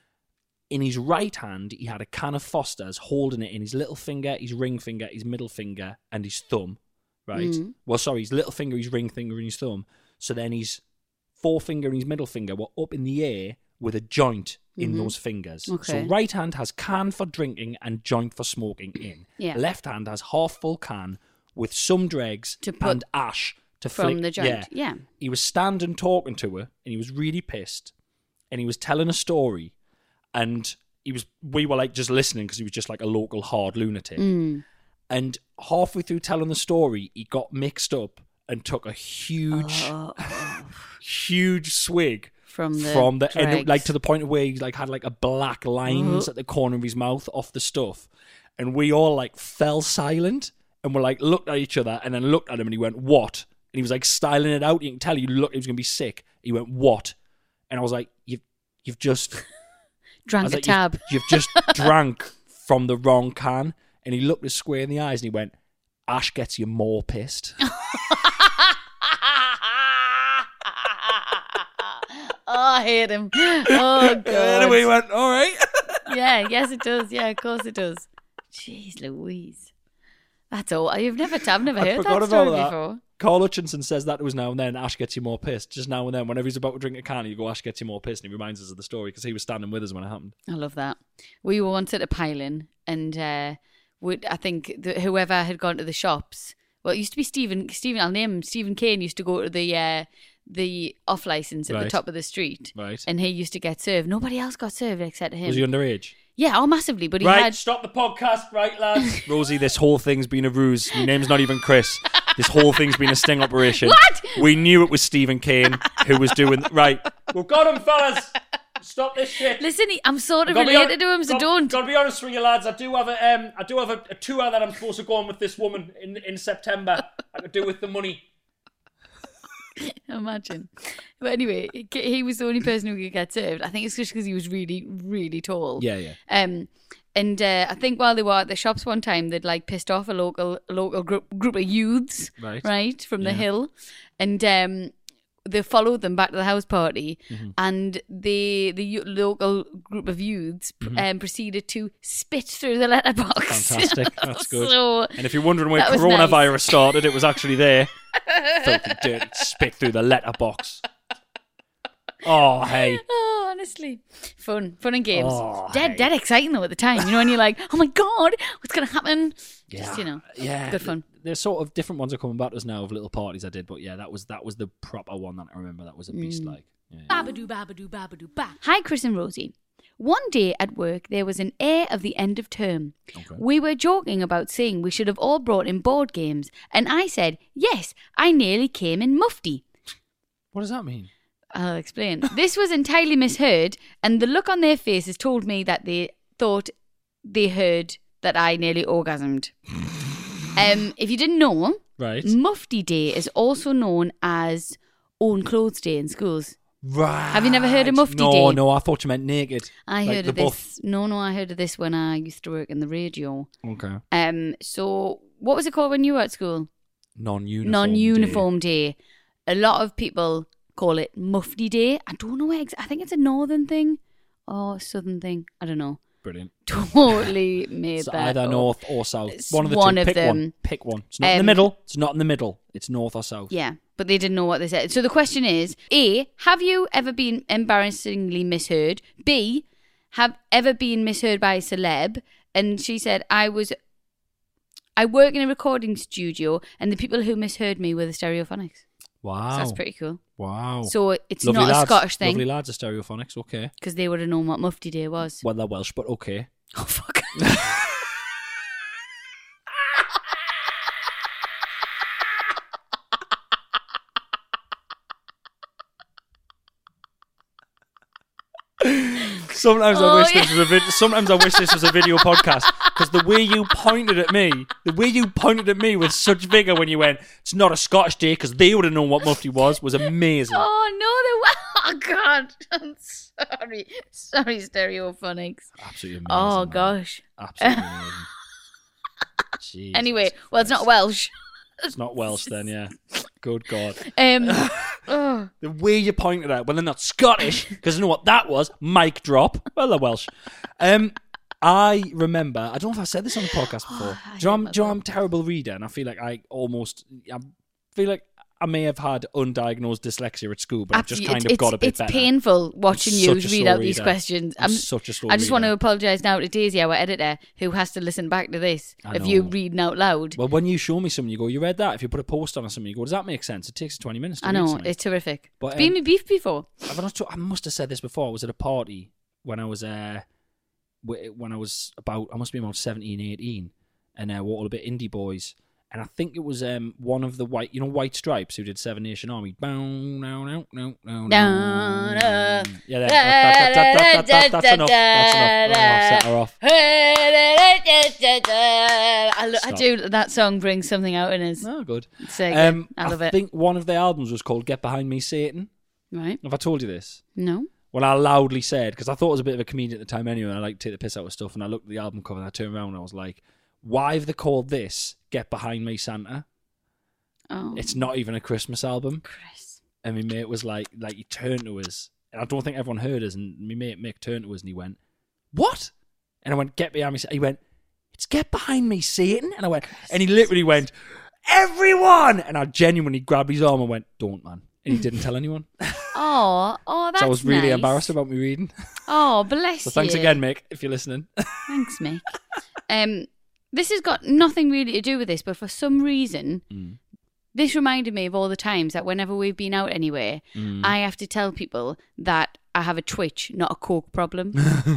In his right hand, he had a can of Foster's, holding it in his little finger, his ring finger, his middle finger, and his thumb. Right?
Mm.
Well, sorry, his little finger, his ring finger, and his thumb. So then his forefinger and his middle finger were up in the air with a joint in
Mhm.
those fingers.
Okay.
So right hand has can for drinking and joint for smoking in.
Yeah.
Left hand has half full can with some dregs
To put
and ash to
from
flick.
the joint.
Yeah.
Yeah.
He was standing talking to her, and he was really pissed, and he was telling a story, and he was we were like just listening because he was just like a local hard lunatic.
Mm.
And halfway through telling the story, he got mixed up and took a huge,
Oh,
huge swig
from the
from the end,
dregs.
like to the point where he like had like a black lines at the corner of his mouth off the stuff, and we all like fell silent and were like looked at each other and then looked at him and he went what, and he was like styling it out. You can tell he looked he was gonna be sick. He went what, And I was like, you've, you've just... I
Drank
was
a
like,
tab.
You've, you've just drank from the wrong can. And he looked us square in the eyes and he went, Ash gets you more pissed.
Oh, I hate him. Oh, God.
And we went, all right.
Yeah, yes, it does. Yeah, of course it does. Jeez Louise. That's all. I've never, I've never
I
heard
forgot
that story
about that.
before.
Carl Hutchinson says that to us now and then, Ash gets you more pissed. Just now and then, whenever he's about to drink a can, you go, Ash gets you more pissed. And he reminds us of the story because he was standing with us when it happened.
I love that. We were once at a pile-in and uh, would I think the, whoever had gone to the shops, well, it used to be Stephen, Stephen, I'll name him, Stephen Kane used to go to the uh, the off license at
Right.
the top of the street.
Right.
And he used to get served. Nobody else got served except him.
Was he underage?
Yeah, oh, massively. But he
Right,
had...
stop the podcast, right, lads? Rosie, this whole thing's been a ruse. My name's not even Chris. This whole thing's been a sting operation.
What?
We knew it was Stephen Kane who was doing... Right, we've got him, fellas. Stop this shit.
Listen, he- I'm sort of
Gotta be
related
hon-
to him, so
gotta-
don't.
Gotta be honest with you, lads. I do have a, um, I do have a, a tour that I'm supposed to go on with this woman in in September. I could do with the money.
Imagine. But anyway, he- he was the only person who could get served. I think it's just because he was really, really tall.
Yeah, yeah.
Um, and uh, I think while they were at the shops one time, they'd like pissed off a local a local group group of youths,
Right.
right, from the
Yeah.
hill, and um, they followed them back to the house party,
Mm-hmm.
and the the yo- local group of youths
Mm-hmm.
um, proceeded to spit through the letterbox.
Fantastic. That's good.
So,
And if you're wondering where
that was
coronavirus
nice.
started, it was actually there. Filthy dirt, spit through the letterbox. Oh, hey.
Oh, honestly. Fun. Fun and games.
Oh,
dead,
hey.
dead exciting though at the time. You know, when you're like, oh my God, what's going to happen? Just, you know.
Yeah,
good fun.
th- There's sort of different ones are coming back to us now of little parties I did, but yeah, that was that was the proper one that I remember. That was a beast
Mm.
like. Yeah, yeah.
Babadoo, babadoo, babadoo, ba.
Hi, Chris and Rosie. One day at work, there was an air of the end of term.
Okay.
We were joking about saying we should have all brought in board games, and I said, yes, I nearly came in mufti.
What does that mean?
I'll explain. This was entirely misheard, and the look on their faces told me that they thought they heard that I nearly orgasmed. um, if you didn't know,
Right.
Mufti Day is also known as Own Clothes Day in schools.
Right.
Have you never heard of Mufti
no,
Day?
No, no, I thought you meant naked.
I
Like
heard
the
of this.
buff.
No, no, I heard of this when I used to work in the radio.
Okay.
Um, so what was it called when you were at school?
Non-uniform.
Non-uniform day. A lot of people call it Mufti Day. I don't know where. Ex- I think it's a northern thing or a southern thing. I don't know.
Brilliant.
Totally made
It's
that
either
up.
north or south.
It's
One of the
one
two.
of
Pick
them.
one. Pick one. It's not in the
Um,
middle. It's not in the middle. It's north or south.
Yeah, but they didn't know what they said. So the question is: A, have you ever been embarrassingly misheard? B, have ever been misheard by a celeb? And she said, I was. I work in a recording studio, and the people who misheard me were the Stereophonics.
Wow.
So that's pretty cool.
Wow.
So it's
Lovely
not
lads.
a Scottish thing
Lovely lads are Stereophonics. Okay.
because they would have known what Mufti Day was.
Well, they're Welsh, but okay.
Oh fuck!
Sometimes I
Oh,
wish
yeah.
this was a vid- Sometimes I wish this was a video podcast because the way you pointed at me, the way you pointed at me with such vigor when you went, "It's not a Scottish day," because they would have known what Mufti was, was amazing.
Oh no! They were. Oh god! I'm sorry. Sorry, Stereophonics.
Absolutely amazing.
Oh
man.
gosh.
Absolutely amazing. Jesus
Anyway, well, it's not
Christ.
Welsh.
It's not Welsh then, yeah. Good God.
Um, oh.
The way you pointed at, well, they're not Scottish, because you know what that was? Mic drop. Well, they're Welsh. Um, I remember, I don't know if I said this on the podcast before.
I
do, you know, I'm,
hate
do you know I'm a terrible reader, and I feel like I almost, I feel like I may have had undiagnosed dyslexia at school, but I've just
Absolutely.
kind
it's,
of got a bit
it's
better.
painful watching
I'm
you
such a
read
slow
out these
reader.
questions.
I'm such a slow
I just want to
reader.
apologise now to Daisy, our editor, who has to listen back to this
I
of you
know.
reading out loud.
Well, when you show me something, you go, you read that? If you put a post on or something, you go, does that make sense? It takes twenty minutes to
I
read
know,
something.
it's terrific.
But,
It's been
um,
me beef before.
I've not to- I must have said this before. I was at a party when I was uh, wh- when I was about, I must be about seventeen, eighteen, and uh, we're all a bit indie boys. And I think it was um, one of the white, you know, White Stripes who did Seven Nation Army. Bow, no, no, no, no,
Da,
no.
da.
Yeah, that, that, that, that, that, that, that's enough. That's enough. Oh, I'll set her off.
I, lo- I
Stop.
do. That song brings something out in us.
Oh, good.
So good.
Um,
I love
I
it.
think one of the albums was called Get Behind Me, Satan.
Right.
Have I told you this?
No.
Well, I loudly said, because I thought I was a bit of a comedian at the time anyway, and I like to take the piss out of stuff, and I looked at the album cover and I turned around and I was like, why have they called this Get Behind Me, Santa?
Oh.
It's not even a Christmas album.
Chris.
And my mate was like, like he turned to us, and I don't think everyone heard us, and my mate Mick turned to us and he went, what? And I went, Get Behind Me, Satan. He went, it's Get Behind Me, Satan. And I went, and he literally went, everyone! And I genuinely grabbed his arm and went, don't, man. And he didn't tell anyone.
Oh, oh, that's
So I was really
nice.
embarrassed about me reading.
Oh, bless
So thanks
you.
again, Mick, if you're listening.
Thanks, Mick. um, this has got nothing really to do with this, but for some reason,
Mm.
this reminded me of all the times that whenever we've been out anywhere,
Mm.
I have to tell people that I have a twitch, not a coke problem.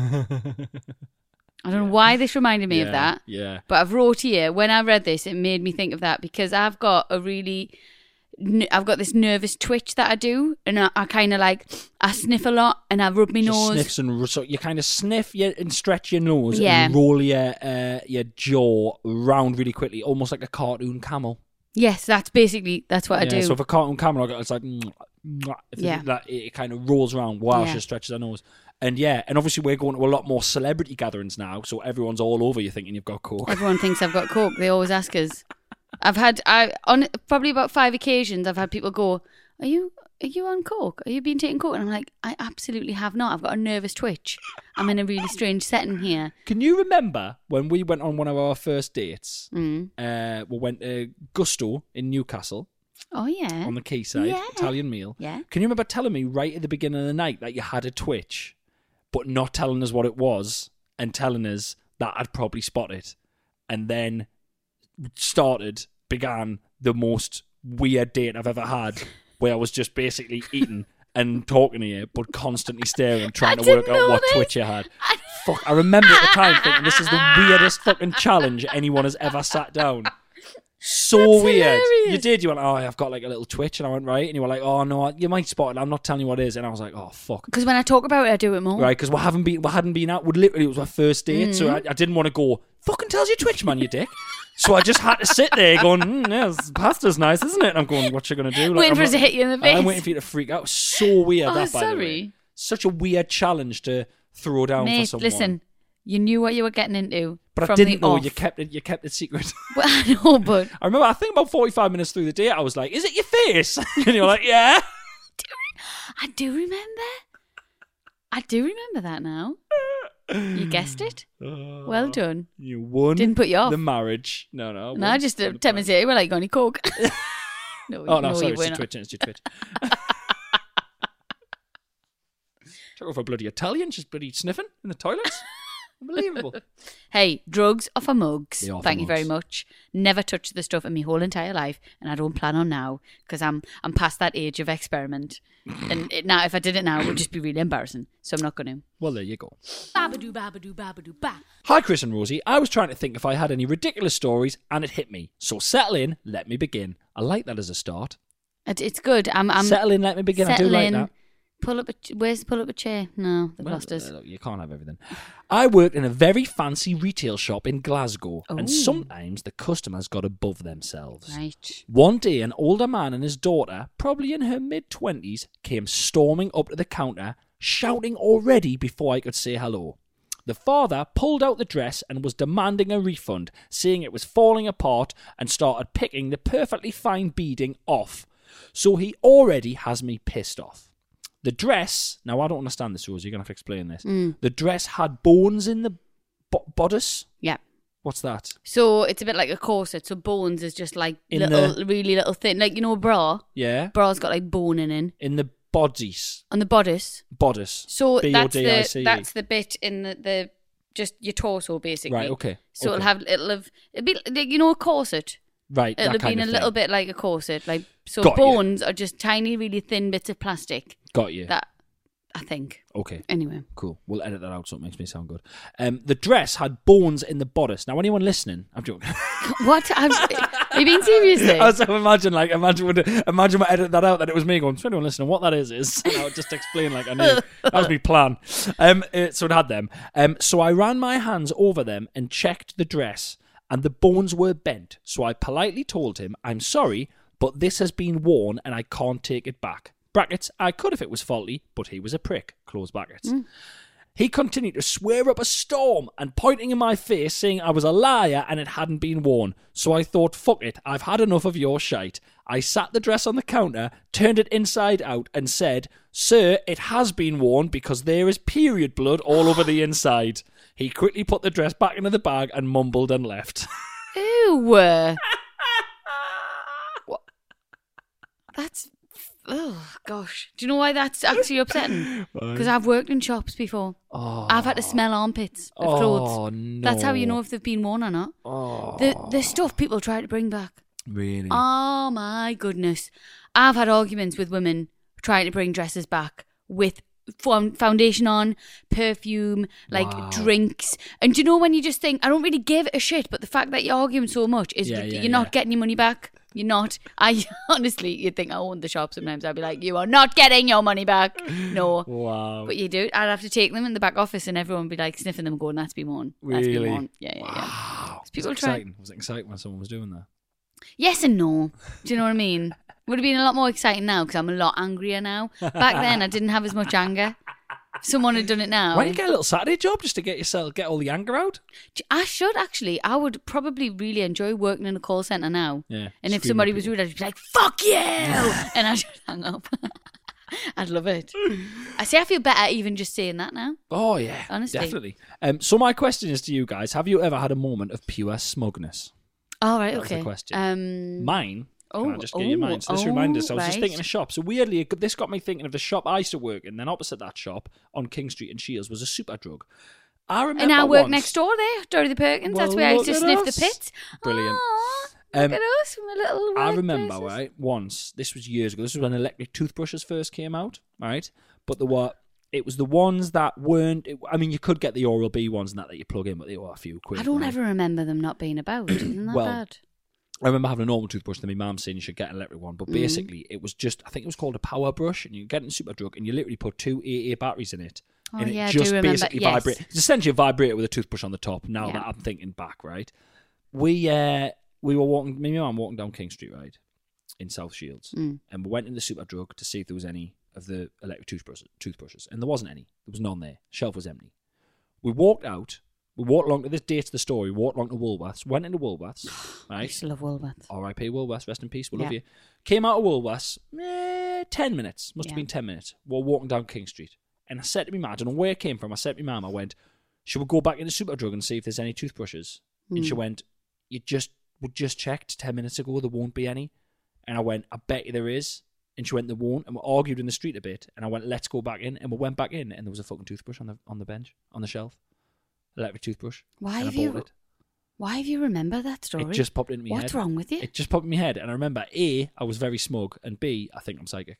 I don't know why this reminded me
yeah,
of that,
Yeah.
but I've wrote here, when I read this, it made me think of that because I've got a really... n- I've got this nervous twitch that I do, and I, I kind of like I sniff a lot, and I rub my
Just
nose.
sniffs and so you kind of sniff your, and stretch your nose
Yeah.
and roll your uh, your jaw round really quickly, almost like a cartoon camel.
Yes, that's basically that's what I
Yeah,
do.
So if a cartoon camel, it's like mwah, mwah, if
Yeah.
it, that, it kind of rolls around while
Yeah.
she stretches her nose. And yeah, and obviously we're going to a lot more celebrity gatherings now, so everyone's all over you thinking you've got coke.
Everyone thinks I've got coke. They always ask us. I've had I on probably about five occasions I've had people go, "Are you are you on coke? Are you been taking coke?" And I'm like, "I absolutely have not. I've got a nervous twitch. I'm in a really strange setting here."
Can you remember when we went on one of our first dates?
Mm.
Uh, we went to Gusto in Newcastle
Oh yeah.
on the quayside,
Yeah.
Italian meal.
Yeah.
Can you remember telling me right at the beginning of the night that you had a twitch, but not telling us what it was and telling us that I'd probably spot it, and then started, began the most weird date I've ever had, where I was just basically eating and talking to you, but constantly staring, trying
I
to work
didn't
out
know
what
this.
twitch you had. Fuck, I remember at the time thinking this is the weirdest fucking challenge anyone has ever sat down. So
That's
weird.
hilarious.
You did. You went, oh, I've got like a little twitch, and I went, right, and you were like, oh no, you might spot it. I'm not telling you what it is, and I was like, oh fuck.
Because when I talk about it, I do it more.
Right, because we haven't been, we hadn't been out. We literally, it was our first date, so
Mm-hmm.
I, I didn't want to go. Fucking tells you Twitch, man, you dick. So I just had to sit there going, mm, yeah, this pasta's nice, isn't it? And I'm going, what you gonna do? Like,
Waiting
I'm
for it
not-
to hit you in the face.
I'm waiting for you to freak out. So weird.
Oh,
that, by the way.
sorry.
Such a weird challenge to throw down for
Mate,
someone.
listen, you knew what you were getting into.
but I
from
didn't
the
know
off.
you kept it. You kept it secret.
Well, I know, but
I remember. I think about forty-five minutes through the date, I was like, "Is it your face?" And you're like, "Yeah."
I do remember. I do remember that now. You guessed it. Well done.
You won.
Didn't put you off.
the marriage. No, no. I
No,
won.
just uh,
Won the
ten minutes later, we're like, got any coke? no,
Oh no, sorry,
you
it's
were
your
not.
Twitch. It's your Twitch. Took her for bloody Italian. She's bloody sniffing in the toilets. Unbelievable.
Hey, drugs are for mugs.
They are for
Thank you very
mugs.
much. Never touched the stuff in my whole entire life, and I don't plan on now because I'm I'm past that age of experiment. and it, now, if I did it now, it would just be really embarrassing. So I'm not going to.
Well, there you go.
Babadoo, babadoo, babadoo, ba.
Hi, Chris and Rosie. I was trying to think if I had any ridiculous stories, and it hit me. So settle in. Let me begin. I like that as a start.
It, it's good. I'm. I'm
settle in. Let me begin. I do
settle
like
in.
that.
Pull up a. ch- Where's pull up a chair? No, they've
Well,
lost us.
uh, look, you can't have everything. I worked in a very fancy retail shop in Glasgow,
Oh.
and sometimes the customers got above themselves.
Right.
One day, an older man and his daughter, probably in her mid-twenties, came storming up to the counter, shouting already before I could say hello. The father pulled out the dress and was demanding a refund, saying it was falling apart, and started picking the perfectly fine beading off. So he already has me pissed off. The dress, now I don't understand this, Rose, you're going to have to explain this.
Mm.
The dress had bones in the bo- bodice.
Yeah.
What's that?
So it's a bit like a corset. So bones is just like
In
little,
the-
really little thin. Like, you know, a bra.
Yeah?
Bra's got like bone in it.
In the bodice.
On the bodice.
Bodice.
So that's
B O D I C
the
E.
that's the bit in the, the just your torso basically.
Right, okay.
So
okay.
it'll have it'll have it'll be like, you know, a corset.
Right,
It'll
that
have
kind
been a
of
little
thing.
bit like a corset. Like so
Got you.
bones are just tiny, really thin bits of plastic.
Got you.
That I think.
Okay.
Anyway.
Cool. We'll edit that out so it makes me sound good. Um, the dress had bones in the bodice. Now, anyone listening, I'm joking.
What? I'm, are you being serious there?
I was so imagine, like, imagine, would, imagine when I edit that out that it was me going, so anyone listening, what that is is, and I would just explain like I knew. That was my plan. Um, it, so it had them. Um, so I ran my hands over them and checked the dress, and the bones were bent. So I politely told him, I'm sorry, but this has been worn and I can't take it back. Brackets, I could if it was faulty, but he was a prick. Close brackets.
Mm.
He continued to swear up a storm and pointing in my face, saying I was a liar and it hadn't been worn. So I thought, fuck it, I've had enough of your shite. I sat the dress on the counter, turned it inside out and said, sir, it has been worn because there is period blood all over the inside. He quickly put the dress back into the bag and mumbled and left.
Ew. What? That's... Oh, gosh. Do you know why that's actually upsetting? Because I've worked in shops before.
Oh.
I've had to smell armpits of
Oh,
clothes.
no.
That's how you know if they've been worn or not.
Oh.
The the stuff people try to bring back.
Really?
Oh, my goodness. I've had arguments with women trying to bring dresses back with fo- foundation on, perfume, like
Wow.
drinks. And do you know when you just think, I don't really give a shit, but the fact that you're arguing so much is
Yeah,
that
yeah,
you're not
yeah.
getting your money back. You're not. I honestly, you'd think I owned the shop sometimes. I'd be like, you are not getting your money back. No.
Wow.
But you do. I'd have to take them in the back office and everyone would be like sniffing them going, that's been worn. That's
Really?
been worn. Yeah, yeah, yeah.
Wow. Was
People
it
try-
exciting? Was it exciting when someone was doing that?
Yes and no. Do you know what I mean? Would have been a lot more exciting now because I'm a lot angrier now. Back then, I didn't have as much anger. If someone had done it now.
Why don't you get a little Saturday job just to get yourself, get all the anger out?
I should actually. I would probably really enjoy working in a call centre now.
Yeah.
And if
scream
somebody
at
was
people.
rude, I'd be like, fuck you! And I'd just hang up. I'd love it. I say I feel better even just saying that now.
Oh, yeah.
Honestly.
Definitely. Um, so my question is to you guys, have you ever had a moment of pure smugness?
All right,
That was
okay.
the question.
Um,
Mine? Can I
Oh,
just give you
oh,
mine? So this
oh,
reminded us, I was just
right.
thinking of shop. So weirdly, it- this got me thinking of the shop I used to work in. Then opposite that shop on King Street in Shields was a Superdrug. I remember
and I work
once-
next door there, Dorothy Perkins.
Well,
That's where I used to
look at
sniff
us.
the pits.
Brilliant.
Aw,
Um,
look at us from a little
I
workplaces.
remember, right, once, this was years ago, this was when electric toothbrushes first came out, right? But there were, it was the ones that weren't, it, I mean, you could get the Oral-B ones and that that you plug in, but they were a few quid.
I don't
right?
ever remember them not being about. Isn't that
Well,
bad?
I remember having a normal toothbrush, then my mum saying you should get an electric one. But
Mm.
basically, it was just, I think it was called a power brush, and you get it in Superdrug, and you literally put two A A batteries in it.
Oh,
and it
yeah, I do
just
remember,
basically
yes.
vibrates. It's essentially a vibrator with a toothbrush on the top, now
Yeah.
that I'm thinking back, right? We uh, we were walking, me and my mum walking down King Street, right, in South Shields,
Mm.
and we went in the Superdrug to see if there was any of the electric toothbrushes, toothbrushes, and there wasn't any. There was none there. Shelf was empty. We walked out. We walked along to this dates the story. We walked along to Woolworths. Went into Woolworths,
I
right?
used to love Woolworths.
R I P Woolworths, rest in peace, we love
Yeah.
you. Came out of Woolworths, eh, ten minutes, must have
Yeah.
been ten minutes. We're walking down King Street. And I said to my mum, I don't know where it came from, I said to my mum, I went, should we go back into Superdrug and see if there's any toothbrushes? And she
Mm.
went, you just, we just checked ten minutes ago, there won't be any. And I went, I bet you there is. And she went, there won't. And we argued in the street a bit. And I went, let's go back in. And we went back in, and there was a fucking toothbrush on the on the bench, on the shelf. Electric toothbrush.
Why
And I
have you?
bought it.
Why have you remember that story?
It just popped into my head.
What's wrong with you?
It just popped in my head, and I remember A, I was very smug, and B, I think I'm psychic.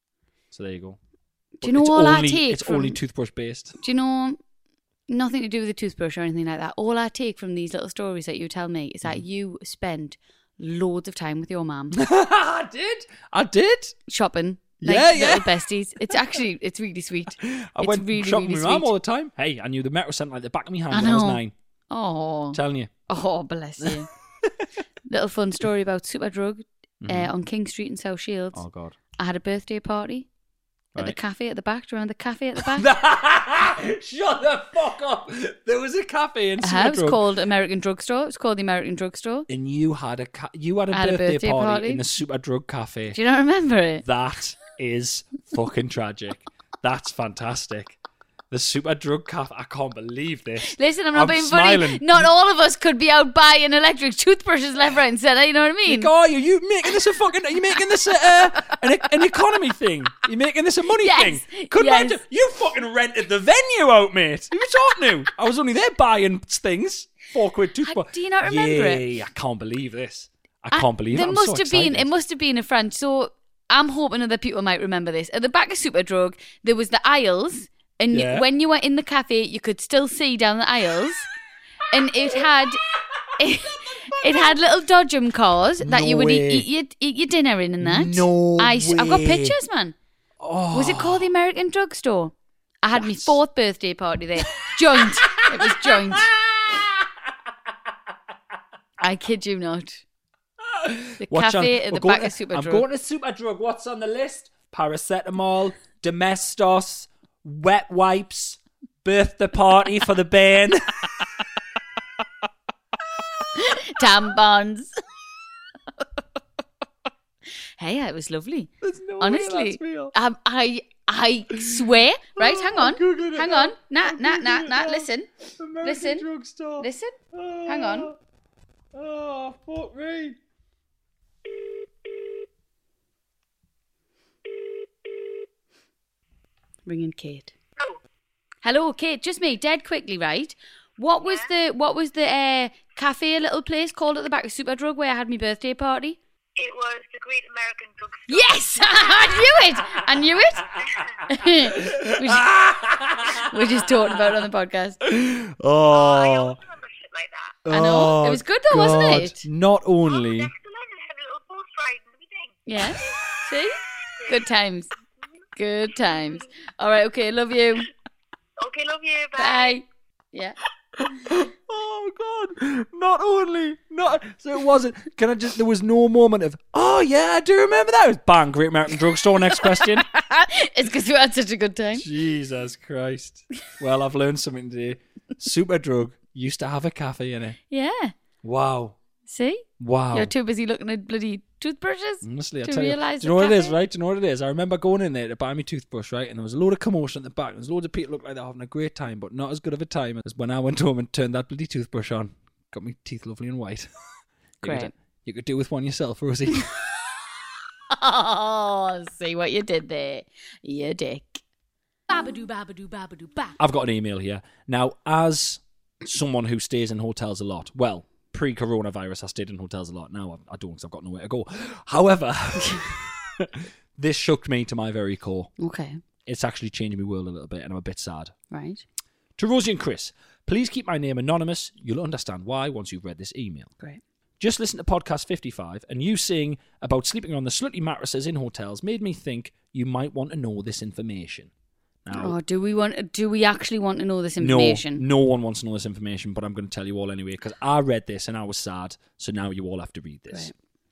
So there you go.
Do you know
it's
all I
only,
take
It's
from-
only toothbrush based.
Do you know? Nothing to do with the toothbrush or anything like that. All I take from these little stories that you tell me is that you spend loads of time with your mum
I did. I did.
shopping. Like
Yeah, yeah.
little besties. It's actually, it's really sweet.
I
it's
went
really,
shopping
really
with my mum
sweet.
all the time. Hey, I knew the Metro Centre like the back of my hand
I
when I was
know.
nine.
Oh,
telling you.
oh, bless you. Little fun story about Superdrug uh, on King Street in South Shields.
Oh, God.
I had a birthday party at the
Right.
cafe at the back. Do you remember the cafe at the back?
Shut the fuck up. There was a cafe in
Uh-huh, it was
Superdrug.
called American Drugstore. It was called the American Drugstore.
And you had a ca- you had a,
I had a
birthday,
birthday
party,
party.
in the Superdrug cafe.
Do you not remember it?
That is fucking tragic. That's fantastic. The Superdrug cafe. I can't believe this.
Listen, I'm not
I'm
being
smiling.
funny. Not all of us could be out buying electric toothbrushes left, right, and centre. You know what I mean?
Like, oh, are you making this a fucking? Are you making this a uh, an, an economy thing? You're making this a money
Yes,
thing? Couldn't
yes.
I do, you fucking rented the venue out, mate? Who you talking to? I was only there buying things. Four quid toothbrush.
do you not remember
yeah,
it?
I can't believe this. I
I-
can't believe
there
it. I'm
must
so
have been.
excited.
It must have been a French. So I'm hoping other people might remember this. At the back of Superdrug, there was the aisles, and
Yeah.
when you were in the cafe, you could still see down the aisles, and it had. It, it had little Dodgem cars that
No
you would
way.
eat, eat, your, eat your dinner in and that.
No
I, I've got
way.
pictures, man.
Oh,
Was it called the American Drugstore? I had my fourth birthday party there. Joint. It was joint. I kid you not. The
Watch
cafe
on-
at
we're
the
going
back of
to-
Superdrug.
I'm going to Superdrug. What's on the list? paracetamol, Domestos, wet wipes, birthday party for the band.
Tampons. Hey, it was lovely.
There's no
Honestly,
way that's real.
Um, I I swear. Right,
Oh,
hang on,
I'm Googling it
hang
now.
on. Nah,
I'm
nah,
Googling
nah,
it
nah.
now.
Listen,
American
listen,
drugstore.
listen.
Oh,
Hang on.
Oh, fuck me.
Ringing Kate. Hello, Kate. Just me. Dead quickly, right? What was the what was the uh, cafe little place called at the back of Superdrug where I had my birthday party?
It was the Great American Drugstore.
Yes, I knew it. I knew it. we, just, we just talked about it on the podcast.
Oh,
I always remember shit like that.
I know. It was good though, wasn't
God.
it?
Not
Oh,
only.
excellent. It had a little horse ride and everything.
Yeah. See? Good times. Good times. All right. Okay. Love you.
Okay, love you. Bye.
Bye. Yeah.
Oh God! Not only, not so it wasn't. Can I just? There was no moment of, oh yeah, I do remember that. It was bang, Great American Drugstore. Next question.
It's because we had such a good time.
Jesus Christ! Well, I've learned something today. Superdrug used to have a cafe in it.
Yeah.
Wow!
See?
Wow!
You're too busy looking at bloody toothbrushes
Honestly, I
to
tell you,
realise
do you know
the
what it is,
cafe?
right? Do you know what it is? I remember going in there to buy my toothbrush, right? And there was a load of commotion at the back. There was loads of people looked like they were having a great time, but not as good of a time as when I went home and turned that bloody toothbrush on. Got my teeth lovely and white. You
Great.
could, you could do with one yourself, Rosie.
Oh, see what you did there. You dick.
Babadoo, babadoo, babadoo, ba.
I've got an email here. Now, as someone who stays in hotels a lot, well, pre-coronavirus, I stayed in hotels a lot. Now I, I don't because I've got nowhere to go. However, this shook me to my very core.
Okay.
It's actually changing my world a little bit, and I'm a bit sad.
Right.
To Rosie and Chris, please keep my name anonymous. You'll understand why once you've read this email.
Great.
Just listen to podcast fifty-five, and you saying about sleeping on the slutty mattresses in hotels made me think you might want to know this information. Now,
Oh, do we want? Do we actually want to know this information?
No, no one wants to know this information, but I'm going to tell you all anyway because I read this and I was sad, so now you all have to read this.
Right.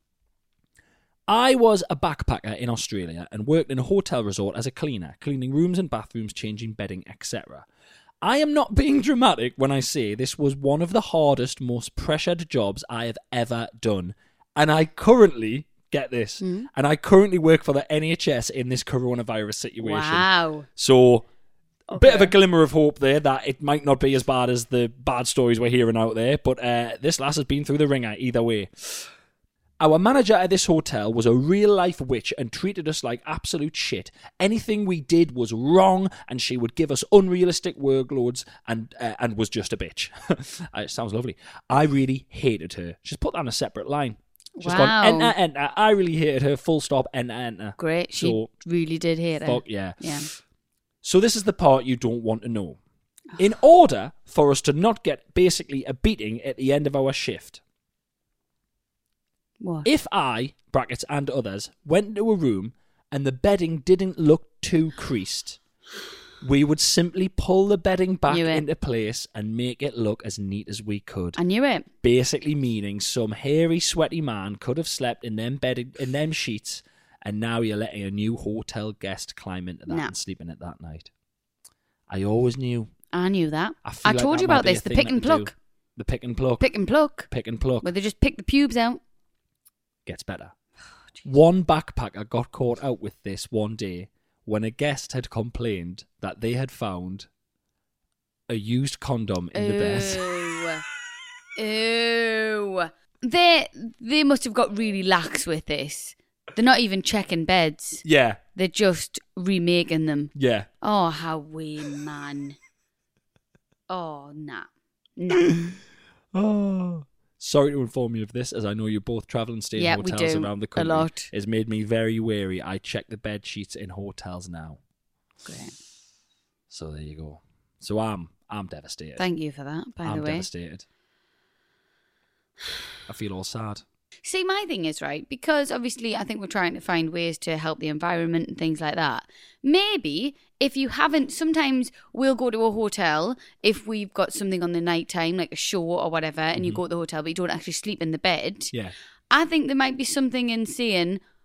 I was a backpacker in Australia and worked in a hotel resort as a cleaner, cleaning rooms and bathrooms, changing bedding, et cetera. I am not being dramatic when I say this was one of the hardest, most pressured jobs I have ever done. And I currently, get this,
Mm.
and I currently work for the N H S in this coronavirus situation.
Wow.
So, a bit of a
Okay.
glimmer of hope there that it might not be as bad as the bad stories we're hearing out there, but uh, this lass has been through the ringer either way. Our manager at this hotel was a real-life witch and treated us like absolute shit. Anything we did was wrong, and she would give us unrealistic workloads and uh, and was just a bitch. It sounds lovely. I really hated her. She's put that on a separate line. She's
Wow.
gone, enter, enter. I really hated her, full stop, enter, enter.
Great. She
So,
really did hate it.
fuck yeah.
Yeah.
So this is the part you don't want to know. In order for us to not get basically a beating at the end of our shift,
What?
if I, brackets and others, went into a room and the bedding didn't look too creased, we would simply pull the bedding back
Knew it.
into place and make it look as neat as we could.
I knew it.
Basically meaning some hairy, sweaty man could have slept in them bedding, in them sheets, and now you're letting a new hotel guest climb into that
Nah.
and sleep in it that night. I always knew.
I knew that.
I, feel
I
like
told
that
you
might
about
be a
this. The
thing
pick
that
and
we do.
pluck.
The pick and pluck.
Pick and pluck.
Pick and pluck
Where they just pick the pubes out.
gets better. One backpacker got caught out with this one day when a guest had complained that they had found a used condom in the bed.
Ew. Ew. They they must have got really lax with this. They're not even checking beds.
Yeah,
They're just remaking them.
yeah.
Oh, how weird, man. Oh, nah. Nah.
Oh. Sorry to inform you of this, as I know you both travel and stay
Yeah,
in
we
hotels
do.
around the
A
country.
lot.
It's made me very wary. I check the bed sheets in hotels now.
Great.
So there you go. So I'm I'm devastated.
Thank you for that, by
I'm
the way.
devastated. I feel all sad.
See, my thing is, right, because obviously I think we're trying to find ways to help the environment and things like that. Maybe if you haven't, sometimes we'll go to a hotel if we've got something on the night time, like a show or whatever, and you go to the hotel but you don't actually sleep in the bed.
Yeah.
I think there might be something in saying,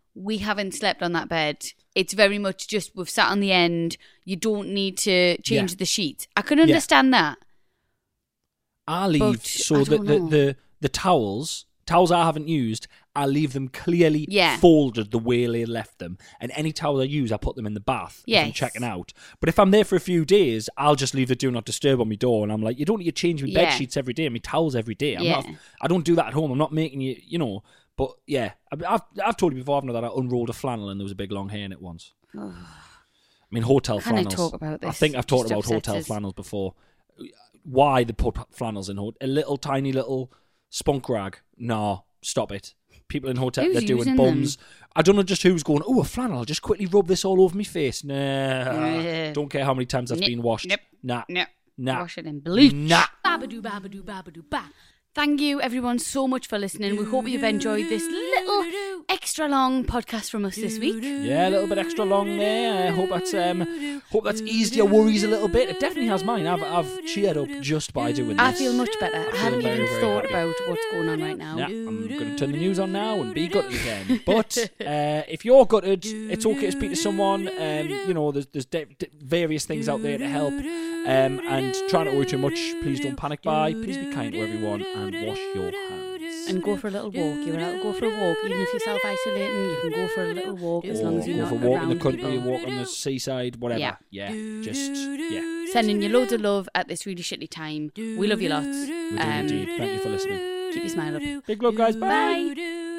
we haven't slept on that bed. It's very much just we've sat on the end. You don't need to change
Yeah.
the sheets. I can understand that.
I leave
But
so
I
the,
don't
the,
know.
the the towels towels I haven't used, I leave them clearly
Yeah.
folded the way they left them. And any towels I use, I put them in the bath if I'm
Yes.
checking out. But if I'm there for a few days, I'll just leave the do not disturb on my door, and I'm like, you don't need to change my
Yeah.
bed sheets every day, and my towels every day. I'm
Yeah.
not. I don't do that at home. I'm not making you, you know. But yeah, I- I've I've told you before, I've that I unrolled a flannel and there was a big long hair in it once. I mean, hotel
Can I
flannels.
talk about
I
this?
think I've talked
Just
about
upsets
hotel
us.
flannels before. Why they put flannels in hot? A little tiny little spunk rag. No, stop it. People in hotel,
Who's
they're doing
using
bums.
them?
I don't know just who's going, oh, a flannel, I'll just quickly rub this all over my face. Nah.
Yeah.
Don't care how many times that's
Nip,
been washed.
nip,
Nah.
No.
Nah.
Wash it in bleach.
Nah.
Babadoo, babadoo, babadoo, ba.
Thank you, everyone, so much for listening. We hope you've enjoyed this little extra long podcast from us this week.
Yeah, a little bit extra long there. I hope that's um, hope that's eased your worries a little bit. It definitely has mine. I've I've cheered up just by doing this.
I feel much better. I haven't
very,
even
very
thought
happy.
about what's going on right now.
Yeah, I'm going to turn the news on now and be gutted again. But uh, if you're gutted, it's okay to speak to someone. Um, you know, there's there's de- de- various things out there to help. Um, and try not to worry too much. Please don't panic buy. Please be kind to everyone and wash your hands.
And go for a little walk. You're allowed to go for a walk. Even if you're self-isolating, you can go for a little walk as long
Or
as you're
go
not
for a walk in
around
the country,
people.
walk on the seaside, whatever.
Yeah.
Yeah, just yeah.
Sending you loads of love at this really shitty time. We love you lots.
We do
Um,
indeed. Thank you for listening.
Keep your smile up.
Big love, guys. Bye.
Bye.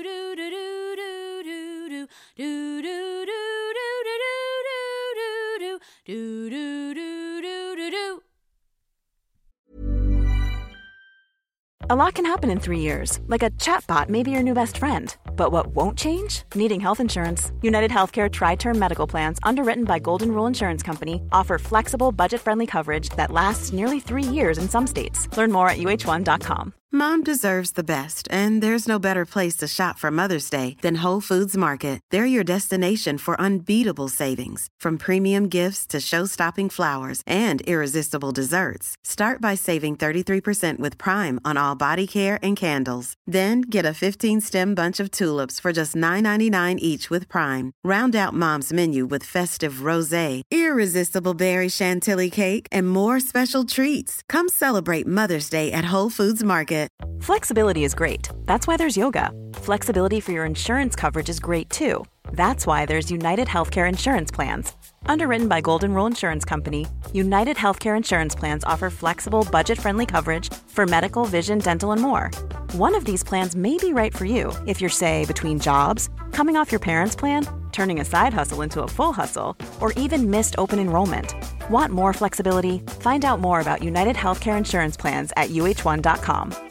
A lot can happen in three years, like a chatbot may be your new best friend. But what won't change? Needing health insurance. United Healthcare Tri-Term Medical Plans, underwritten by Golden Rule Insurance Company, offer flexible, budget-friendly coverage that lasts nearly three years in some states. Learn more at U H one dot com.
Mom deserves the best, and there's no better place to shop for Mother's Day than Whole Foods Market. They're your destination for unbeatable savings, from premium gifts to show-stopping flowers and irresistible desserts. Start by saving thirty-three percent with Prime on all body care and candles. Then get a fifteen-stem bunch of tulips for just nine ninety-nine each with Prime. Round out Mom's menu with festive rosé, irresistible berry chantilly cake, and more special treats. Come celebrate Mother's Day at Whole Foods Market.
Flexibility is great. That's why there's yoga. Flexibility for your insurance coverage is great too. That's why there's United Healthcare Insurance Plans. Underwritten by Golden Rule Insurance Company, United Healthcare Insurance Plans offer flexible, budget-friendly coverage for medical, vision, dental, and more. One of these plans may be right for you if you're, say, between jobs, coming off your parents' plan, turning a side hustle into a full hustle, or even missed open enrollment. Want more flexibility? Find out more about United Healthcare Insurance Plans at U H one dot com.